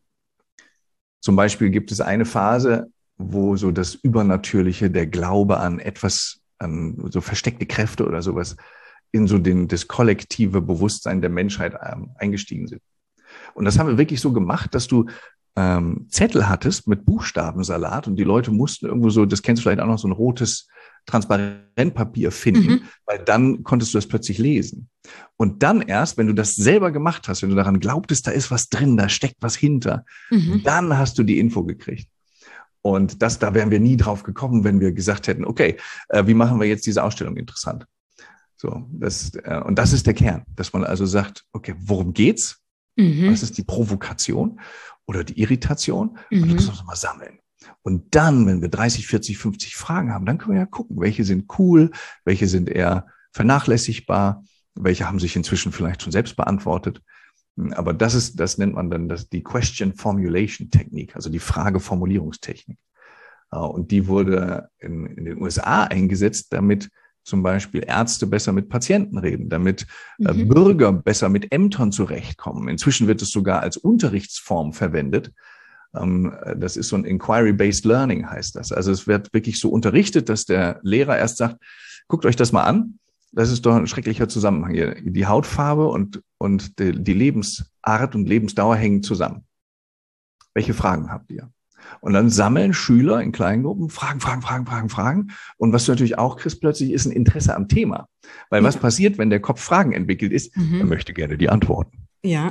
Zum Beispiel gibt es eine Phase, wo so das Übernatürliche, der Glaube an etwas, an so versteckte Kräfte oder sowas, in so den, das kollektive Bewusstsein der Menschheit ähm, eingestiegen sind. Und das haben wir wirklich so gemacht, dass du ähm, Zettel hattest mit Buchstabensalat und die Leute mussten irgendwo so, das kennst du vielleicht auch noch, so ein rotes Transparentpapier finden, mhm. weil dann konntest du das plötzlich lesen. Und dann erst, wenn du das selber gemacht hast, wenn du daran glaubtest, da ist was drin, da steckt was hinter, mhm. dann hast du die Info gekriegt. Und das, da wären wir nie drauf gekommen, wenn wir gesagt hätten, okay, äh, wie machen wir jetzt diese Ausstellung interessant? So, das, äh, und das ist der Kern, dass man also sagt, okay, worum geht's? Mhm. Was ist die Provokation oder die Irritation? Mhm. Und das müssen wir mal sammeln. Und dann, wenn wir dreißig, vierzig, fünfzig Fragen haben, dann können wir ja gucken, welche sind cool, welche sind eher vernachlässigbar, welche haben sich inzwischen vielleicht schon selbst beantwortet. Aber das ist, das nennt man dann das, die Question Formulation Technik, also die Frageformulierungstechnik. Und die wurde in, in den U S A eingesetzt, damit zum Beispiel Ärzte besser mit Patienten reden, damit mhm. äh, Bürger besser mit Ämtern zurechtkommen. Inzwischen wird es sogar als Unterrichtsform verwendet. Ähm, das ist so ein Inquiry-Based Learning, heißt das. Also es wird wirklich so unterrichtet, dass der Lehrer erst sagt, guckt euch das mal an. Das ist doch ein schrecklicher Zusammenhang hier. Die Hautfarbe und, und die, die Lebensart und Lebensdauer hängen zusammen. Welche Fragen habt ihr? Und dann sammeln Schüler in Kleingruppen Fragen, Fragen, Fragen, Fragen, Fragen. Und was du natürlich auch kriegst plötzlich, ist ein Interesse am Thema. Weil ja. was passiert, wenn der Kopf Fragen entwickelt ist? Mhm. Er möchte gerne die Antworten. Ja.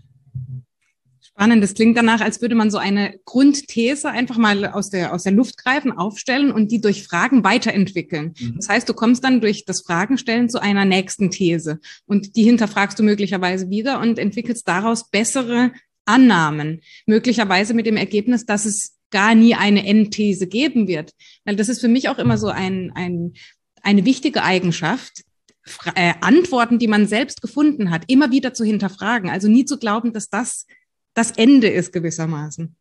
Spannend. Das klingt danach, als würde man so eine Grundthese einfach mal aus der, aus der Luft greifen, aufstellen und die durch Fragen weiterentwickeln. Mhm. Das heißt, du kommst dann durch das Fragenstellen zu einer nächsten These. Und die hinterfragst du möglicherweise wieder und entwickelst daraus bessere Annahmen, möglicherweise mit dem Ergebnis, dass es gar nie eine Endthese geben wird. Weil das ist für mich auch immer so ein, ein, eine wichtige Eigenschaft, äh, Antworten, die man selbst gefunden hat, immer wieder zu hinterfragen. Also nie zu glauben, dass das das Ende ist gewissermaßen.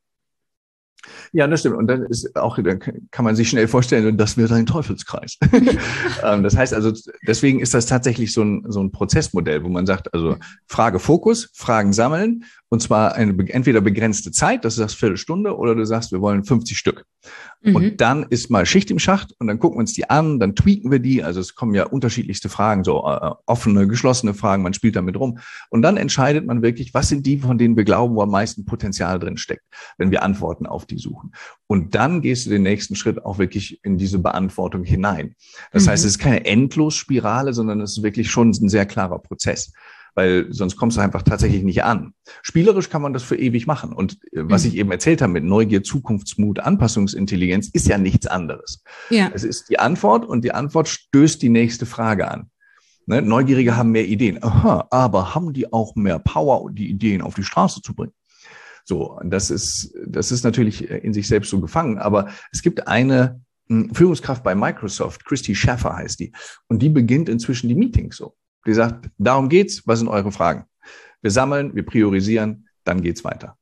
Ja, das stimmt. Und dann ist auch, dann kann man sich schnell vorstellen, und das wird ein Teufelskreis. Das heißt also, deswegen ist das tatsächlich so ein, so ein Prozessmodell, wo man sagt, also Frage Fokus, Fragen sammeln, und zwar eine entweder begrenzte Zeit, das ist das Viertelstunde, oder du sagst, wir wollen fünfzig Stück. Mhm. Und dann ist mal Schicht im Schacht und dann gucken wir uns die an, dann tweaken wir die. Also es kommen ja unterschiedlichste Fragen, so äh, offene, geschlossene Fragen, man spielt damit rum. Und dann entscheidet man wirklich, was sind die, von denen wir glauben, wo am meisten Potenzial drin steckt, wenn wir Antworten auf die suchen. Und dann gehst du den nächsten Schritt auch wirklich in diese Beantwortung hinein. Das mhm. heißt, es ist keine Endlosspirale, sondern es ist wirklich schon ein sehr klarer Prozess. Weil sonst kommst du einfach tatsächlich nicht an. Spielerisch kann man das für ewig machen. Und was mhm. ich eben erzählt habe mit Neugier, Zukunftsmut, Anpassungsintelligenz, ist ja nichts anderes. Ja. Es ist die Antwort und die Antwort stößt die nächste Frage an. Ne? Neugierige haben mehr Ideen. Aha, aber haben die auch mehr Power, die Ideen auf die Straße zu bringen? So, das ist, das ist natürlich in sich selbst so gefangen. Aber es gibt eine Führungskraft bei Microsoft, Christy Schaffer heißt die, und die beginnt inzwischen die Meetings so. Die sagt, darum geht's, was sind eure Fragen? Wir sammeln, wir priorisieren, dann geht's weiter.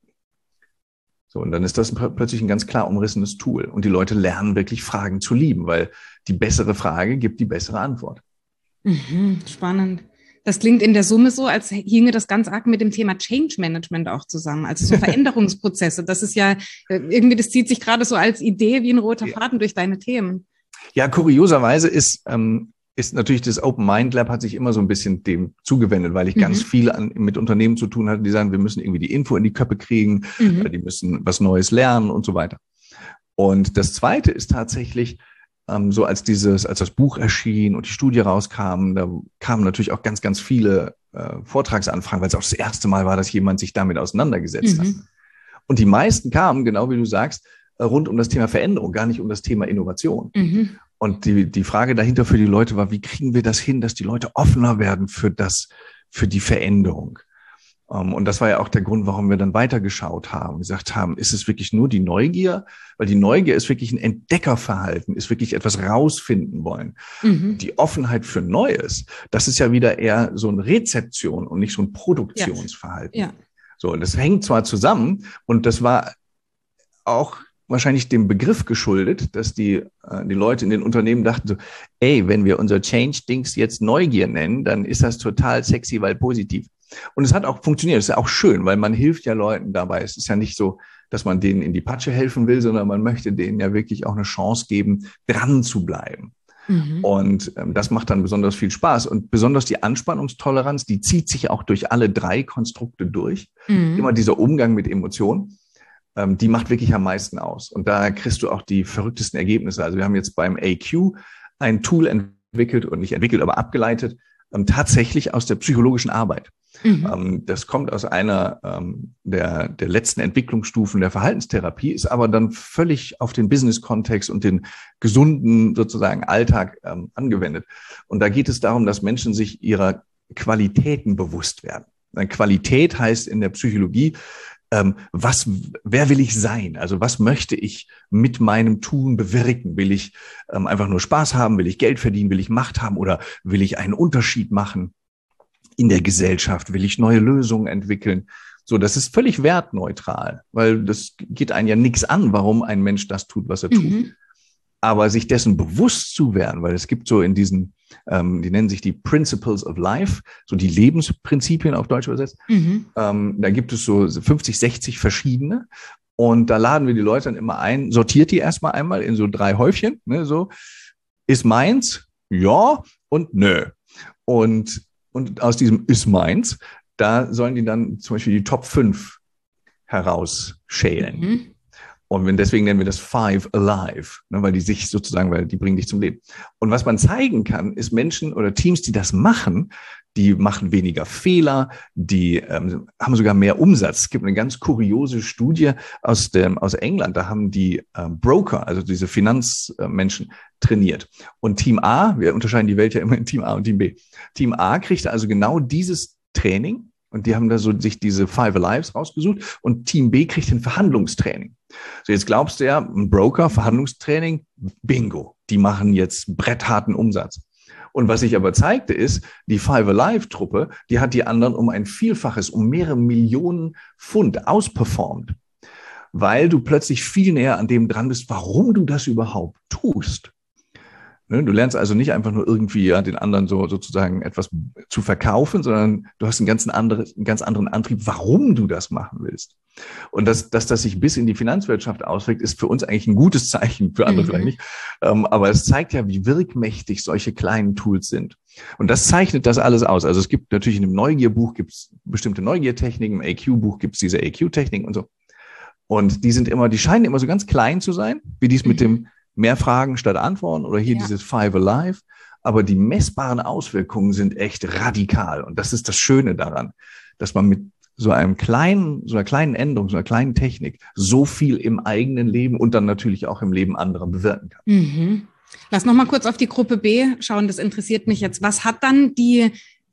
So, und dann ist das plötzlich ein ganz klar umrissenes Tool. Und die Leute lernen wirklich Fragen zu lieben, weil die bessere Frage gibt die bessere Antwort. Mhm, spannend. Das klingt in der Summe so, als hinge das ganz arg mit dem Thema Change Management auch zusammen. Also so Veränderungsprozesse. Das ist ja irgendwie, das zieht sich gerade so als Idee wie ein roter Faden durch deine Themen. Ja, kurioserweise ist, ähm, ist natürlich das Open Mind Lab hat sich immer so ein bisschen dem zugewendet, weil ich mhm. ganz viel an, mit Unternehmen zu tun hatte, die sagen, wir müssen irgendwie die Info in die Köpfe kriegen, mhm. die müssen was Neues lernen und so weiter. Und das Zweite ist tatsächlich, ähm, so als dieses, als das Buch erschien und die Studie rauskam, da kamen natürlich auch ganz, ganz viele äh, Vortragsanfragen, weil es auch das erste Mal war, dass jemand sich damit auseinandergesetzt mhm. hat. Und die meisten kamen, genau wie du sagst, rund um das Thema Veränderung, gar nicht um das Thema Innovation. Mhm. Und die, die Frage dahinter für die Leute war, wie kriegen wir das hin, dass die Leute offener werden für das, für die Veränderung? Und das war ja auch der Grund, warum wir dann weitergeschaut haben, gesagt haben, ist es wirklich nur die Neugier? Weil die Neugier ist wirklich ein Entdeckerverhalten, ist wirklich etwas rausfinden wollen. Mhm. Die Offenheit für Neues, das ist ja wieder eher so eine Rezeption und nicht so ein Produktionsverhalten. Ja. Ja. So, und das hängt zwar zusammen und das war auch wahrscheinlich dem Begriff geschuldet, dass die, äh, die Leute in den Unternehmen dachten so, ey, wenn wir unser Change-Dings jetzt Neugier nennen, dann ist das total sexy, weil positiv. Und es hat auch funktioniert. Es ist ja auch schön, weil man hilft ja Leuten dabei. Es ist ja nicht so, dass man denen in die Patsche helfen will, sondern man möchte denen ja wirklich auch eine Chance geben, dran zu bleiben. Mhm. Und ähm, das macht dann besonders viel Spaß. Und besonders die Anspannungstoleranz, die zieht sich auch durch alle drei Konstrukte durch. Mhm. Immer dieser Umgang mit Emotionen, ähm, die macht wirklich am meisten aus. Und da kriegst du auch die verrücktesten Ergebnisse. Also wir haben jetzt beim A Q ein Tool entwickelt und nicht entwickelt, aber abgeleitet, ähm, tatsächlich aus der psychologischen Arbeit. Mhm. Ähm, das kommt aus einer ähm, der, der letzten Entwicklungsstufen der Verhaltenstherapie, ist aber dann völlig auf den Business-Kontext und den gesunden sozusagen Alltag ähm, angewendet. Und da geht es darum, dass Menschen sich ihrer Qualitäten bewusst werden. Eine Qualität heißt in der Psychologie, ähm, was, wer will ich sein? Also was möchte ich mit meinem Tun bewirken? Will ich ähm, einfach nur Spaß haben? Will ich Geld verdienen? Will ich Macht haben? Oder will ich einen Unterschied machen in der Gesellschaft? Will ich neue Lösungen entwickeln? So, das ist völlig wertneutral, weil das geht einen ja nichts an, warum ein Mensch das tut, was er tut. Mhm. Aber sich dessen bewusst zu werden, weil es gibt so in diesen, ähm, die nennen sich die Principles of Life, so die Lebensprinzipien auf Deutsch übersetzt. Mhm. Ähm, da gibt es so fünfzig, sechzig verschiedene. Und da laden wir die Leute dann immer ein, sortiert die erstmal einmal in so drei Häufchen, ne, so, ist meins, ja und nö. Und Und aus diesem ist meins, da sollen die dann zum Beispiel die Top fünf herausschälen. Mhm. Und wenn, deswegen nennen wir das Five Alive, ne, weil die sich sozusagen, weil die bringen dich zum Leben. Und was man zeigen kann, ist Menschen oder Teams, die das machen, die machen weniger Fehler, die ähm, haben sogar mehr Umsatz. Es gibt eine ganz kuriose Studie aus dem aus England, da haben die äh, Broker, also diese Finanzmenschen, äh, trainiert. Und Team A, wir unterscheiden die Welt ja immer in Team A und Team B. Team A kriegte also genau dieses Training und die haben da so sich diese Five Alives rausgesucht und Team B kriegt ein Verhandlungstraining. So, jetzt glaubst du ja, ein Broker, Verhandlungstraining, bingo, die machen jetzt brettharten Umsatz. Und was sich aber zeigte, ist, die Five Alive-Truppe, die hat die anderen um ein Vielfaches, um mehrere Millionen Pfund ausperformt, weil du plötzlich viel näher an dem dran bist, warum du das überhaupt tust. Du lernst also nicht einfach nur irgendwie ja, den anderen so sozusagen etwas zu verkaufen, sondern du hast einen ganz, anderen, einen ganz anderen Antrieb, warum du das machen willst. Und dass, dass das sich bis in die Finanzwirtschaft auswirkt, ist für uns eigentlich ein gutes Zeichen, für andere mhm. vielleicht nicht. Ähm, aber es zeigt ja, wie wirkmächtig solche kleinen Tools sind. Und das zeichnet das alles aus. Also es gibt natürlich in dem Neugierbuch gibt es bestimmte Neugiertechniken, im A Q-Buch gibt es diese A Q-Techniken und so. Und die sind immer, die scheinen immer so ganz klein zu sein, wie dies mit dem mehr Fragen statt Antworten oder hier ja. dieses Five Alive. Aber die messbaren Auswirkungen sind echt radikal. Und das ist das Schöne daran, dass man mit so einem kleinen, so einer kleinen Änderung, so einer kleinen Technik so viel im eigenen Leben und dann natürlich auch im Leben anderer bewirken kann. Mhm. Lass noch mal kurz auf die Gruppe B schauen. Das interessiert mich jetzt. Was hat dann die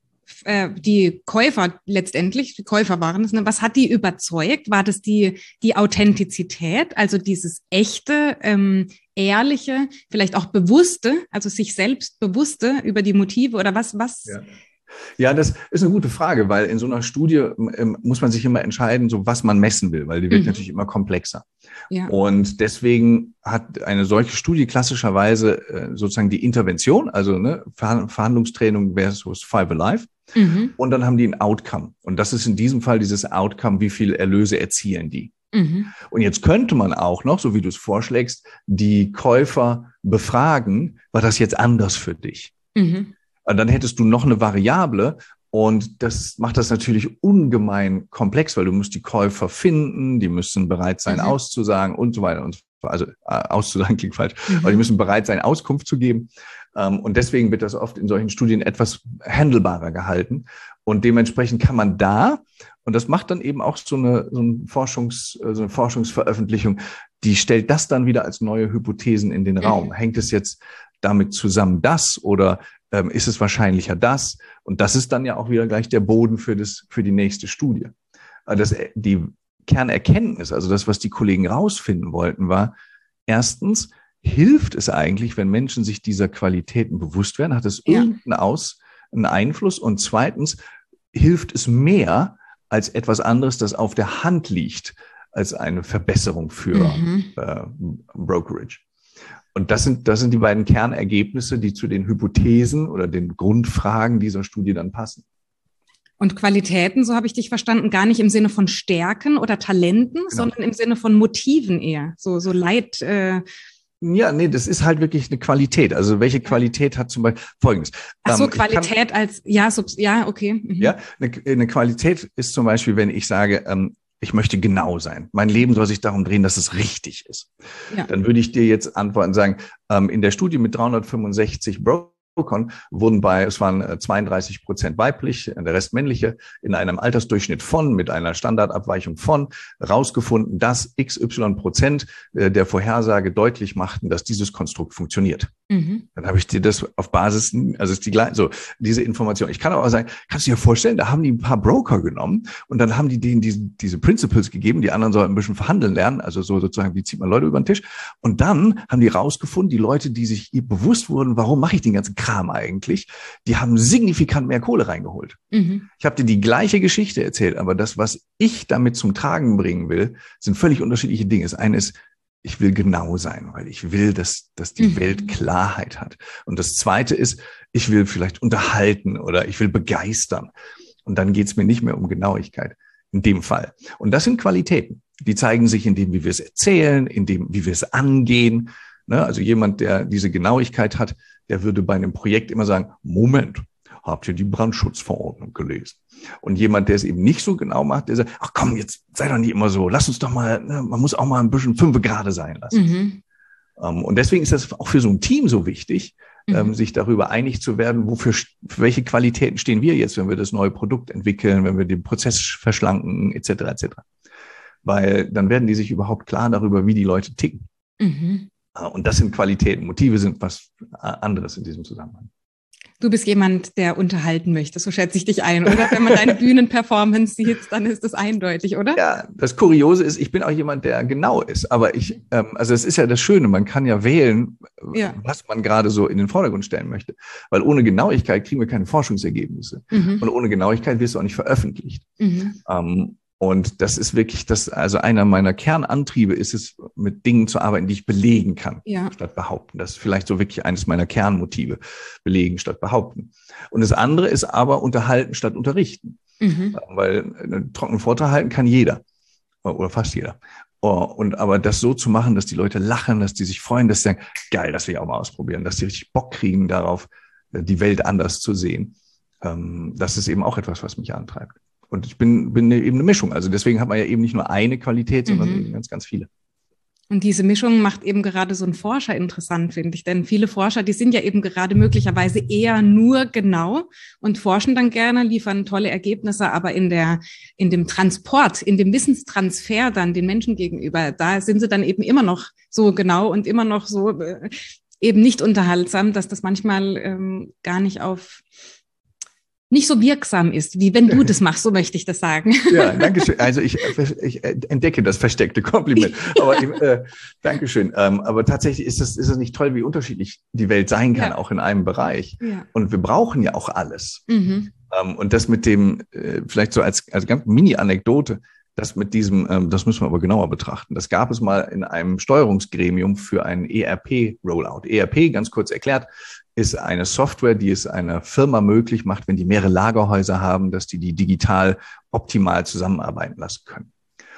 die Käufer letztendlich, die Käufer waren es, ne? Was hat die überzeugt? War das die, die Authentizität, also dieses echte, ähm, ehrliche, vielleicht auch bewusste, also sich selbst bewusste über die Motive oder was, was? Ja. Ja, das ist eine gute Frage, weil in so einer Studie ähm, muss man sich immer entscheiden, so was man messen will, weil die wird mhm. natürlich immer komplexer. Ja. Und deswegen hat eine solche Studie klassischerweise äh, sozusagen die Intervention, also ne, Verhandlungstraining versus Five Alive. Mhm. Und dann haben die ein Outcome. Und das ist in diesem Fall dieses Outcome, wie viel Erlöse erzielen die. Mhm. Und jetzt könnte man auch noch, so wie du es vorschlägst, die Käufer befragen, war das jetzt anders für dich? Mhm. Und dann hättest du noch eine Variable und das macht das natürlich ungemein komplex, weil du musst die Käufer finden, die müssen bereit sein, mhm. auszusagen und so weiter und so fort. Also äh, auszusagen klingt falsch, mhm. aber die müssen bereit sein, Auskunft zu geben. Ähm, und deswegen wird das oft in solchen Studien etwas handelbarer gehalten. Und dementsprechend kann man da, und das macht dann eben auch so eine, so eine, Forschungs, so eine Forschungsveröffentlichung, die stellt das dann wieder als neue Hypothesen in den Raum. Mhm. Hängt es jetzt damit zusammen, das oder ähm, ist es wahrscheinlicher das. Und das ist dann ja auch wieder gleich der Boden für das, für die nächste Studie. Das, die Kernerkenntnis, also das, was die Kollegen rausfinden wollten, war, erstens, hilft es eigentlich, wenn Menschen sich dieser Qualitäten bewusst werden? Hat es ja. irgendeinen Aus, einen Einfluss? Und zweitens, hilft es mehr als etwas anderes, das auf der Hand liegt, als eine Verbesserung für mhm. äh, Brokerage? Und das sind, das sind die beiden Kernergebnisse, die zu den Hypothesen oder den Grundfragen dieser Studie dann passen. Und Qualitäten, so habe ich dich verstanden, gar nicht im Sinne von Stärken oder Talenten, genau. sondern im Sinne von Motiven eher. So, so Leit. Äh ja, nee, das ist halt wirklich eine Qualität. Also welche Qualität hat zum Beispiel Folgendes? Ach so, ähm, Qualität kann, als, ja, Subs, ja, okay. Mhm. Ja, eine, eine Qualität ist zum Beispiel, wenn ich sage, ähm, ich möchte genau sein. Mein Leben soll sich darum drehen, dass es richtig ist. Ja. Dann würde ich dir jetzt antworten und sagen, ähm, in der Studie mit dreihundertfünfundsechzig Brokern wurden bei, es waren zweiunddreißig Prozent weiblich, der Rest männliche, in einem Altersdurchschnitt von, mit einer Standardabweichung von, rausgefunden, dass X Y Prozent der Vorhersage deutlich machten, dass dieses Konstrukt funktioniert. Mhm. Dann habe ich dir das auf Basis, also ist die gleiche, so, diese Information. Ich kann aber auch sagen, kannst du dir vorstellen, da haben die ein paar Broker genommen und dann haben die denen diese, diese Principles gegeben, die anderen sollen ein bisschen verhandeln lernen, also so sozusagen, wie zieht man Leute über den Tisch? Und dann haben die rausgefunden, die Leute, die sich bewusst wurden, warum mache ich den ganzen Kram eigentlich, die haben signifikant mehr Kohle reingeholt. Mhm. Ich habe dir die gleiche Geschichte erzählt, aber das, was ich damit zum Tragen bringen will, sind völlig unterschiedliche Dinge. Das eine ist, ich will genau sein, weil ich will, dass, dass die mhm. Welt Klarheit hat. Und das zweite ist, ich will vielleicht unterhalten oder ich will begeistern. Und dann geht es mir nicht mehr um Genauigkeit in dem Fall. Und das sind Qualitäten. Die zeigen sich in dem, wie wir es erzählen, in dem, wie wir es angehen. Ne? Also jemand, der diese Genauigkeit hat, der würde bei einem Projekt immer sagen, Moment, habt ihr die Brandschutzverordnung gelesen? Und jemand, der es eben nicht so genau macht, der sagt, ach komm, jetzt sei doch nicht immer so, lass uns doch mal, ne, man muss auch mal ein bisschen fünfe gerade sein lassen. Mhm. Um, und deswegen ist das auch für so ein Team so wichtig, mhm. ähm, sich darüber einig zu werden, wofür, für welche Qualitäten stehen wir jetzt, wenn wir das neue Produkt entwickeln, wenn wir den Prozess verschlanken, et cetera, et cetera. Weil dann werden die sich überhaupt klar darüber, wie die Leute ticken. Mhm. Und das sind Qualitäten. Motive sind was anderes in diesem Zusammenhang. Du bist jemand, der unterhalten möchte, so schätze ich dich ein, oder? Wenn man deine Bühnenperformance sieht, dann ist das eindeutig, oder? Ja, das Kuriose ist, ich bin auch jemand, der genau ist. Aber ich, ähm, also es ist ja das Schöne, man kann ja wählen, ja. was man gerade so in den Vordergrund stellen möchte. Weil ohne Genauigkeit kriegen wir keine Forschungsergebnisse. Mhm. Und ohne Genauigkeit wirst du auch nicht veröffentlicht. Mhm. Ähm, Und das ist wirklich das, also einer meiner Kernantriebe ist es, mit Dingen zu arbeiten, die ich belegen kann, ja. statt behaupten. Das ist vielleicht so wirklich eines meiner Kernmotive, belegen statt behaupten. Und das andere ist aber unterhalten statt unterrichten. Mhm. Weil einen trockenen Vortrag halten kann jeder oder fast jeder. Und aber das so zu machen, dass die Leute lachen, dass die sich freuen, dass sie sagen, geil, das will ich auch mal ausprobieren, dass die richtig Bock kriegen darauf, die Welt anders zu sehen. Das ist eben auch etwas, was mich antreibt. Und ich bin, bin eben eine Mischung. Also deswegen hat man ja eben nicht nur eine Qualität, sondern mhm. eben ganz, ganz viele. Und diese Mischung macht eben gerade so einen Forscher interessant, finde ich. Denn viele Forscher, die sind ja eben gerade möglicherweise eher nur genau und forschen dann gerne, liefern tolle Ergebnisse, aber in der, in dem Transport, in dem Wissenstransfer dann den Menschen gegenüber, da sind sie dann eben immer noch so genau und immer noch so äh, eben nicht unterhaltsam, dass das manchmal ähm, gar nicht auf nicht so wirksam ist, wie wenn du das machst, so möchte ich das sagen. Ja, danke schön. Also ich, ich entdecke das versteckte Kompliment. Aber äh, danke schön. Ähm, aber tatsächlich ist es ist es nicht toll, wie unterschiedlich die Welt sein kann, ja. auch in einem Bereich. Ja. Und wir brauchen ja auch alles. Mhm. Ähm, und das mit dem, äh, vielleicht so als, als ganz Mini-Anekdote, das mit diesem, ähm, das müssen wir aber genauer betrachten. Das gab es mal in einem Steuerungsgremium für einen E R P-Rollout. E R P, ganz kurz erklärt, ist eine Software, die es einer Firma möglich macht, wenn die mehrere Lagerhäuser haben, dass die die digital optimal zusammenarbeiten lassen können.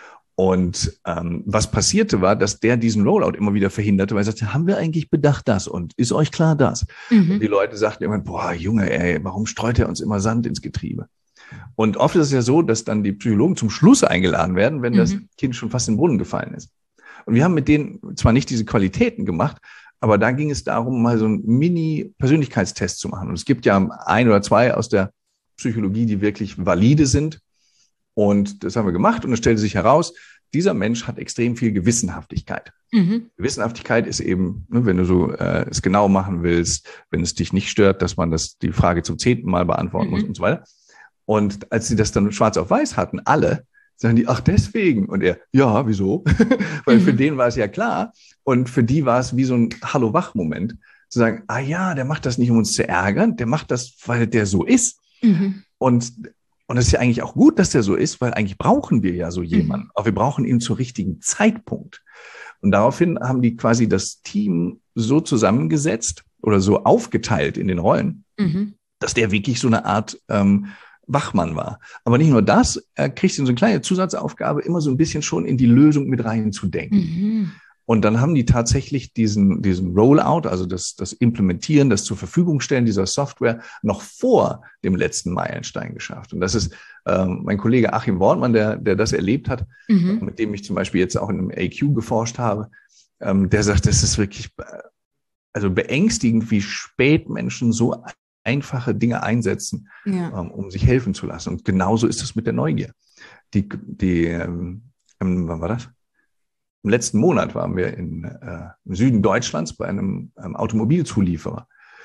Und ähm, was passierte war, dass der diesen Rollout immer wieder verhinderte, weil er sagte, haben wir eigentlich bedacht das und ist euch klar das? Mhm. Und die Leute sagten immer, boah, Junge, ey, warum streut er uns immer Sand ins Getriebe? Und oft ist es ja so, dass dann die Psychologen zum Schluss eingeladen werden, wenn mhm. das Kind schon fast in den Brunnen gefallen ist. Und wir haben mit denen zwar nicht diese Qualitäten gemacht, aber da ging es darum, mal so einen Mini-Persönlichkeitstest zu machen. Und es gibt ja ein oder zwei aus der Psychologie, die wirklich valide sind. Und das haben wir gemacht. Und es stellte sich heraus, dieser Mensch hat extrem viel Gewissenhaftigkeit. Mhm. Gewissenhaftigkeit ist eben, ne, wenn du so äh, es genau machen willst, wenn es dich nicht stört, dass man das die Frage zum zehnten Mal beantworten mhm. muss und so weiter. Und als sie das dann schwarz auf weiß hatten, alle, sagen die, ach deswegen. Und er, ja, wieso? Weil mhm. für den war es ja klar. Und für die war es wie so ein Hallo-Wach-Moment. Zu sagen, ah ja, der macht das nicht, um uns zu ärgern, der macht das, weil der so ist. Mhm. Und Und es ist ja eigentlich auch gut, dass der so ist, weil eigentlich brauchen wir ja so jemanden. Mhm. Aber wir brauchen ihn zum richtigen Zeitpunkt. Und daraufhin haben die quasi das Team so zusammengesetzt oder so aufgeteilt in den Rollen, mhm. dass der wirklich so eine Art ähm, Wachmann war. Aber nicht nur das, er kriegt so eine kleine Zusatzaufgabe, immer so ein bisschen schon in die Lösung mit reinzudenken. Mhm. Und dann haben die tatsächlich diesen, diesen Rollout, also das, das Implementieren, das zur Verfügung stellen dieser Software noch vor dem letzten Meilenstein geschafft. Und das ist ähm, mein Kollege Achim Wortmann, der, der das erlebt hat, mhm. mit dem ich zum Beispiel jetzt auch in einem A Q geforscht habe. Ähm, der sagt, das ist wirklich also beängstigend, wie spät Menschen so einfache Dinge einsetzen, ja. ähm, um sich helfen zu lassen. Und genauso ist es mit der Neugier. Die, die ähm, wann war das? Im letzten Monat waren wir in, äh, im Süden Deutschlands bei einem ähm, Automobilzulieferer.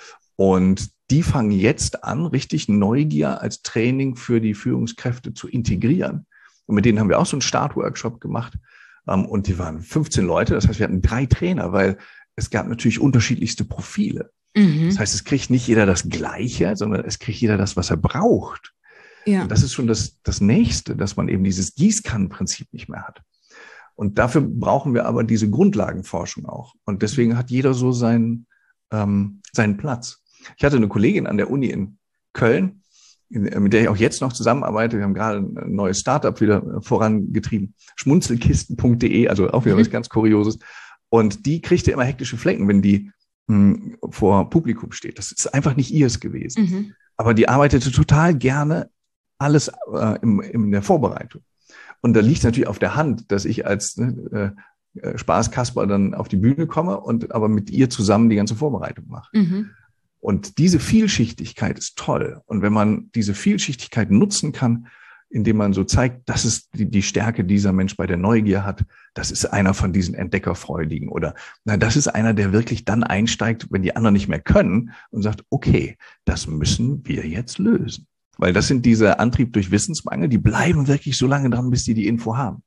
Und die fangen jetzt an, richtig Neugier als Training für die Führungskräfte zu integrieren. Und mit denen haben wir auch so einen Startworkshop gemacht. Ähm, und die waren fünfzehn Leute. Das heißt, wir hatten drei Trainer, weil es gab natürlich unterschiedlichste Profile. Mhm. Das heißt, es kriegt nicht jeder das Gleiche, sondern es kriegt jeder das, was er braucht. Ja. Und das ist schon das, das Nächste, dass man eben dieses Gießkannenprinzip nicht mehr hat. Und dafür brauchen wir aber diese Grundlagenforschung auch. Und deswegen hat jeder so seinen, ähm, seinen Platz. Ich hatte eine Kollegin an der Uni in Köln, in, mit der ich auch jetzt noch zusammenarbeite. Wir haben gerade ein neues Startup wieder vorangetrieben. Schmunzelkisten punkt de, also auch wieder mhm. was ganz Kurioses. Und die kriegte immer hektische Flecken, wenn die mh, vor Publikum steht. Das ist einfach nicht ihrs gewesen. Mhm. Aber die arbeitete total gerne alles äh, im, in der Vorbereitung. Und da liegt es natürlich auf der Hand, dass ich als ne, äh, Spaßkasper dann auf die Bühne komme und aber mit ihr zusammen die ganze Vorbereitung mache. Mhm. Und diese Vielschichtigkeit ist toll. Und wenn man diese Vielschichtigkeit nutzen kann, indem man so zeigt, das ist die, die Stärke, die dieser Mensch bei der Neugier hat, das ist einer von diesen Entdeckerfreudigen oder na, das ist einer, der wirklich dann einsteigt, wenn die anderen nicht mehr können und sagt, okay, das müssen wir jetzt lösen. Weil das sind diese Antrieb durch Wissensmangel, die bleiben wirklich so lange dran, bis die die Info haben.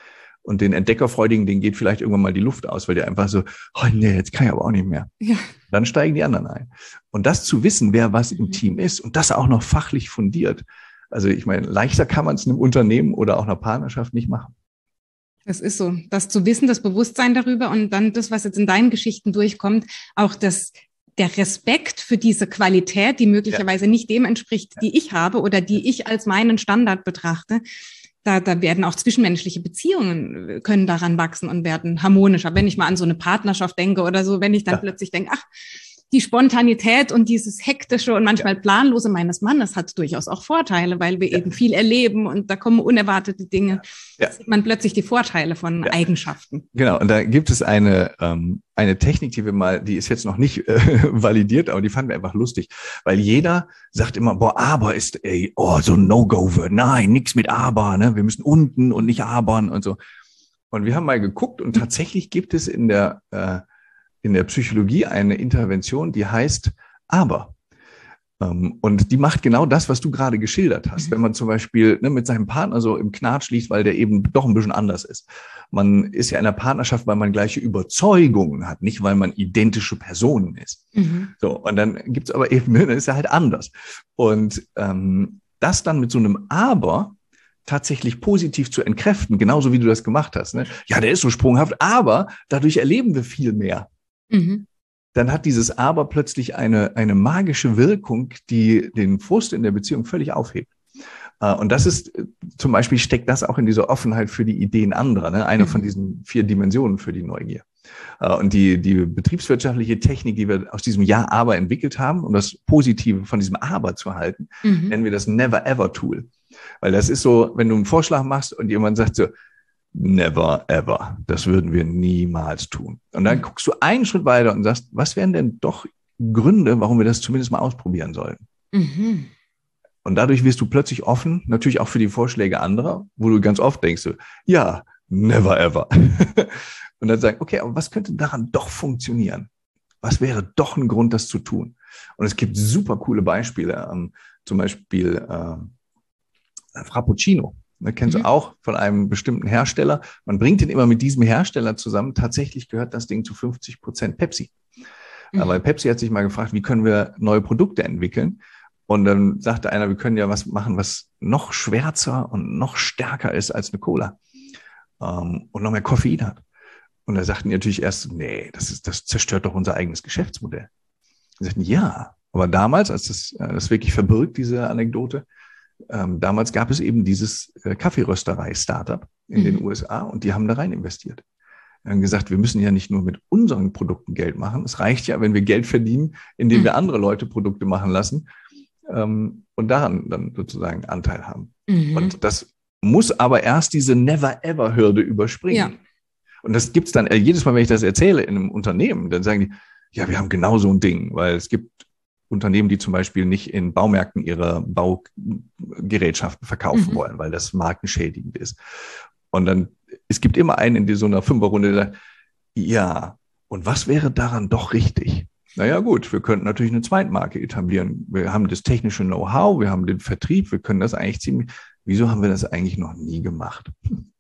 Und den Entdeckerfreudigen, denen geht vielleicht irgendwann mal die Luft aus, weil die einfach so, oh nee, jetzt kann ich aber auch nicht mehr. Ja. Dann steigen die anderen ein. Und das zu wissen, wer was im Team ist und das auch noch fachlich fundiert. Also ich meine, leichter kann man es in einem Unternehmen oder auch einer Partnerschaft nicht machen. Das ist so. Das zu wissen, das Bewusstsein darüber und dann das, was jetzt in deinen Geschichten durchkommt, auch das der Respekt für diese Qualität, die möglicherweise ja. nicht dem entspricht, die ich habe oder die ich als meinen Standard betrachte, da, da werden auch zwischenmenschliche Beziehungen, können daran wachsen und werden harmonischer. Wenn ich mal an so eine Partnerschaft denke oder so, wenn ich dann ja. plötzlich denke, ach, die Spontanität und dieses hektische und manchmal ja. planlose meines Mannes hat durchaus auch Vorteile, weil wir ja. eben viel erleben und da kommen unerwartete Dinge. Ja. Da sieht man plötzlich die Vorteile von ja. Eigenschaften. Genau, und da gibt es eine ähm, eine Technik, die wir mal, die ist jetzt noch nicht äh, validiert, aber die fanden wir einfach lustig, weil jeder sagt immer, boah, aber ist, ey, oh, so ein No-Go-Word, nein, nichts mit aber, ne, wir müssen unten und nicht abern und so. Und wir haben mal geguckt und tatsächlich gibt es in der äh, in der Psychologie eine Intervention, die heißt aber. Und die macht genau das, was du gerade geschildert hast. Wenn man zum Beispiel ne, mit seinem Partner so im Knatsch liegt, weil der eben doch ein bisschen anders ist. Man ist ja in einer Partnerschaft, weil man gleiche Überzeugungen hat, nicht weil man identische Personen ist. Mhm. So, und dann gibt's aber eben, ne, dann ist er halt anders. Und ähm, das dann mit so einem Aber tatsächlich positiv zu entkräften, genauso wie du das gemacht hast. Ne? Ja, der ist so sprunghaft, aber dadurch erleben wir viel mehr. Mhm. Dann hat dieses Aber plötzlich eine, eine magische Wirkung, die den Frust in der Beziehung völlig aufhebt. Und das ist, zum Beispiel steckt das auch in dieser Offenheit für die Ideen anderer, ne? Eine mhm. von diesen vier Dimensionen für die Neugier. Und die, die betriebswirtschaftliche Technik, die wir aus diesem Ja, Aber entwickelt haben, um das Positive von diesem Aber zu halten, mhm. nennen wir das Never-Ever-Tool. Weil das ist so, wenn du einen Vorschlag machst und jemand sagt so, never ever. Das würden wir niemals tun. Und dann guckst du einen Schritt weiter und sagst, was wären denn doch Gründe, warum wir das zumindest mal ausprobieren sollten? Mhm. Und dadurch wirst du plötzlich offen, natürlich auch für die Vorschläge anderer, wo du ganz oft denkst, so, ja, never ever. Und dann sagen, okay, aber was könnte daran doch funktionieren? Was wäre doch ein Grund, das zu tun? Und es gibt super coole Beispiele, ähm, zum Beispiel äh, Frappuccino. Das kennst mhm. du auch von einem bestimmten Hersteller. Man bringt den immer mit diesem Hersteller zusammen. Tatsächlich gehört das Ding zu fünfzig Prozent Pepsi. Mhm. Aber Pepsi hat sich mal gefragt, wie können wir neue Produkte entwickeln? Und dann sagte einer, wir können ja was machen, was noch schwärzer und noch stärker ist als eine Cola ähm, und noch mehr Koffein hat. Und da sagten die natürlich erst, nee, das ist, das zerstört doch unser eigenes Geschäftsmodell. Die sagten, ja, aber damals, als das, das wirklich verbirgt, diese Anekdote, ähm, damals gab es eben dieses äh, Kaffeerösterei-Startup in mhm. den U S A und die haben da rein investiert. Wir haben gesagt, wir müssen ja nicht nur mit unseren Produkten Geld machen. Es reicht ja, wenn wir Geld verdienen, indem mhm. wir andere Leute Produkte machen lassen ähm, und daran dann sozusagen Anteil haben. Mhm. Und das muss aber erst diese Never-Ever-Hürde überspringen. Ja. Und das gibt's dann, äh, jedes Mal, wenn ich das erzähle in einem Unternehmen, dann sagen die, ja, wir haben genau so ein Ding, weil es gibt Unternehmen, die zum Beispiel nicht in Baumärkten ihre Baugerätschaften verkaufen mhm. wollen, weil das markenschädigend ist. Und dann, es gibt immer einen in so einer Fünferrunde, der sagt, ja, und was wäre daran doch richtig? Naja, gut, wir könnten natürlich eine Zweitmarke etablieren. Wir haben das technische Know-how, wir haben den Vertrieb, wir können das eigentlich ziemlich, wieso haben wir das eigentlich noch nie gemacht?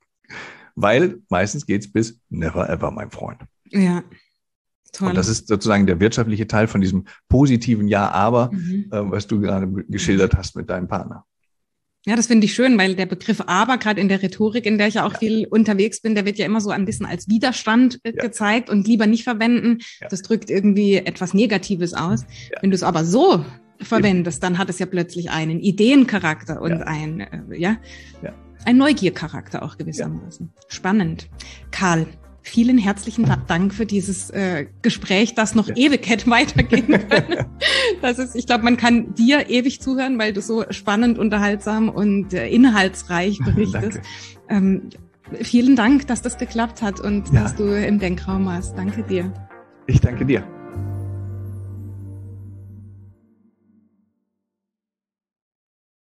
Weil meistens geht's bis never ever, mein Freund. Ja. Toll. Und das ist sozusagen der wirtschaftliche Teil von diesem positiven Ja, aber, mhm. äh, was du gerade geschildert hast mit deinem Partner. Ja, das finde ich schön, weil der Begriff aber, gerade in der Rhetorik, in der ich ja auch ja. viel unterwegs bin, der wird ja immer so ein bisschen als Widerstand äh, ja. gezeigt und lieber nicht verwenden. Ja. Das drückt irgendwie etwas Negatives aus. Ja. Wenn du es aber so verwendest, dann hat es ja plötzlich einen Ideencharakter und ja. ein, äh, ja, ja, ein Neugiercharakter auch gewissermaßen. Ja. Spannend. Karl, vielen herzlichen Dank für dieses äh, Gespräch, das noch ja. ewig hätte weitergehen können. Das ist, ich glaube, man kann dir ewig zuhören, weil du so spannend, unterhaltsam und äh, inhaltsreich berichtest. Ähm, vielen Dank, dass das geklappt hat und ja. dass du im Denkraum warst. Danke dir. Ich danke dir.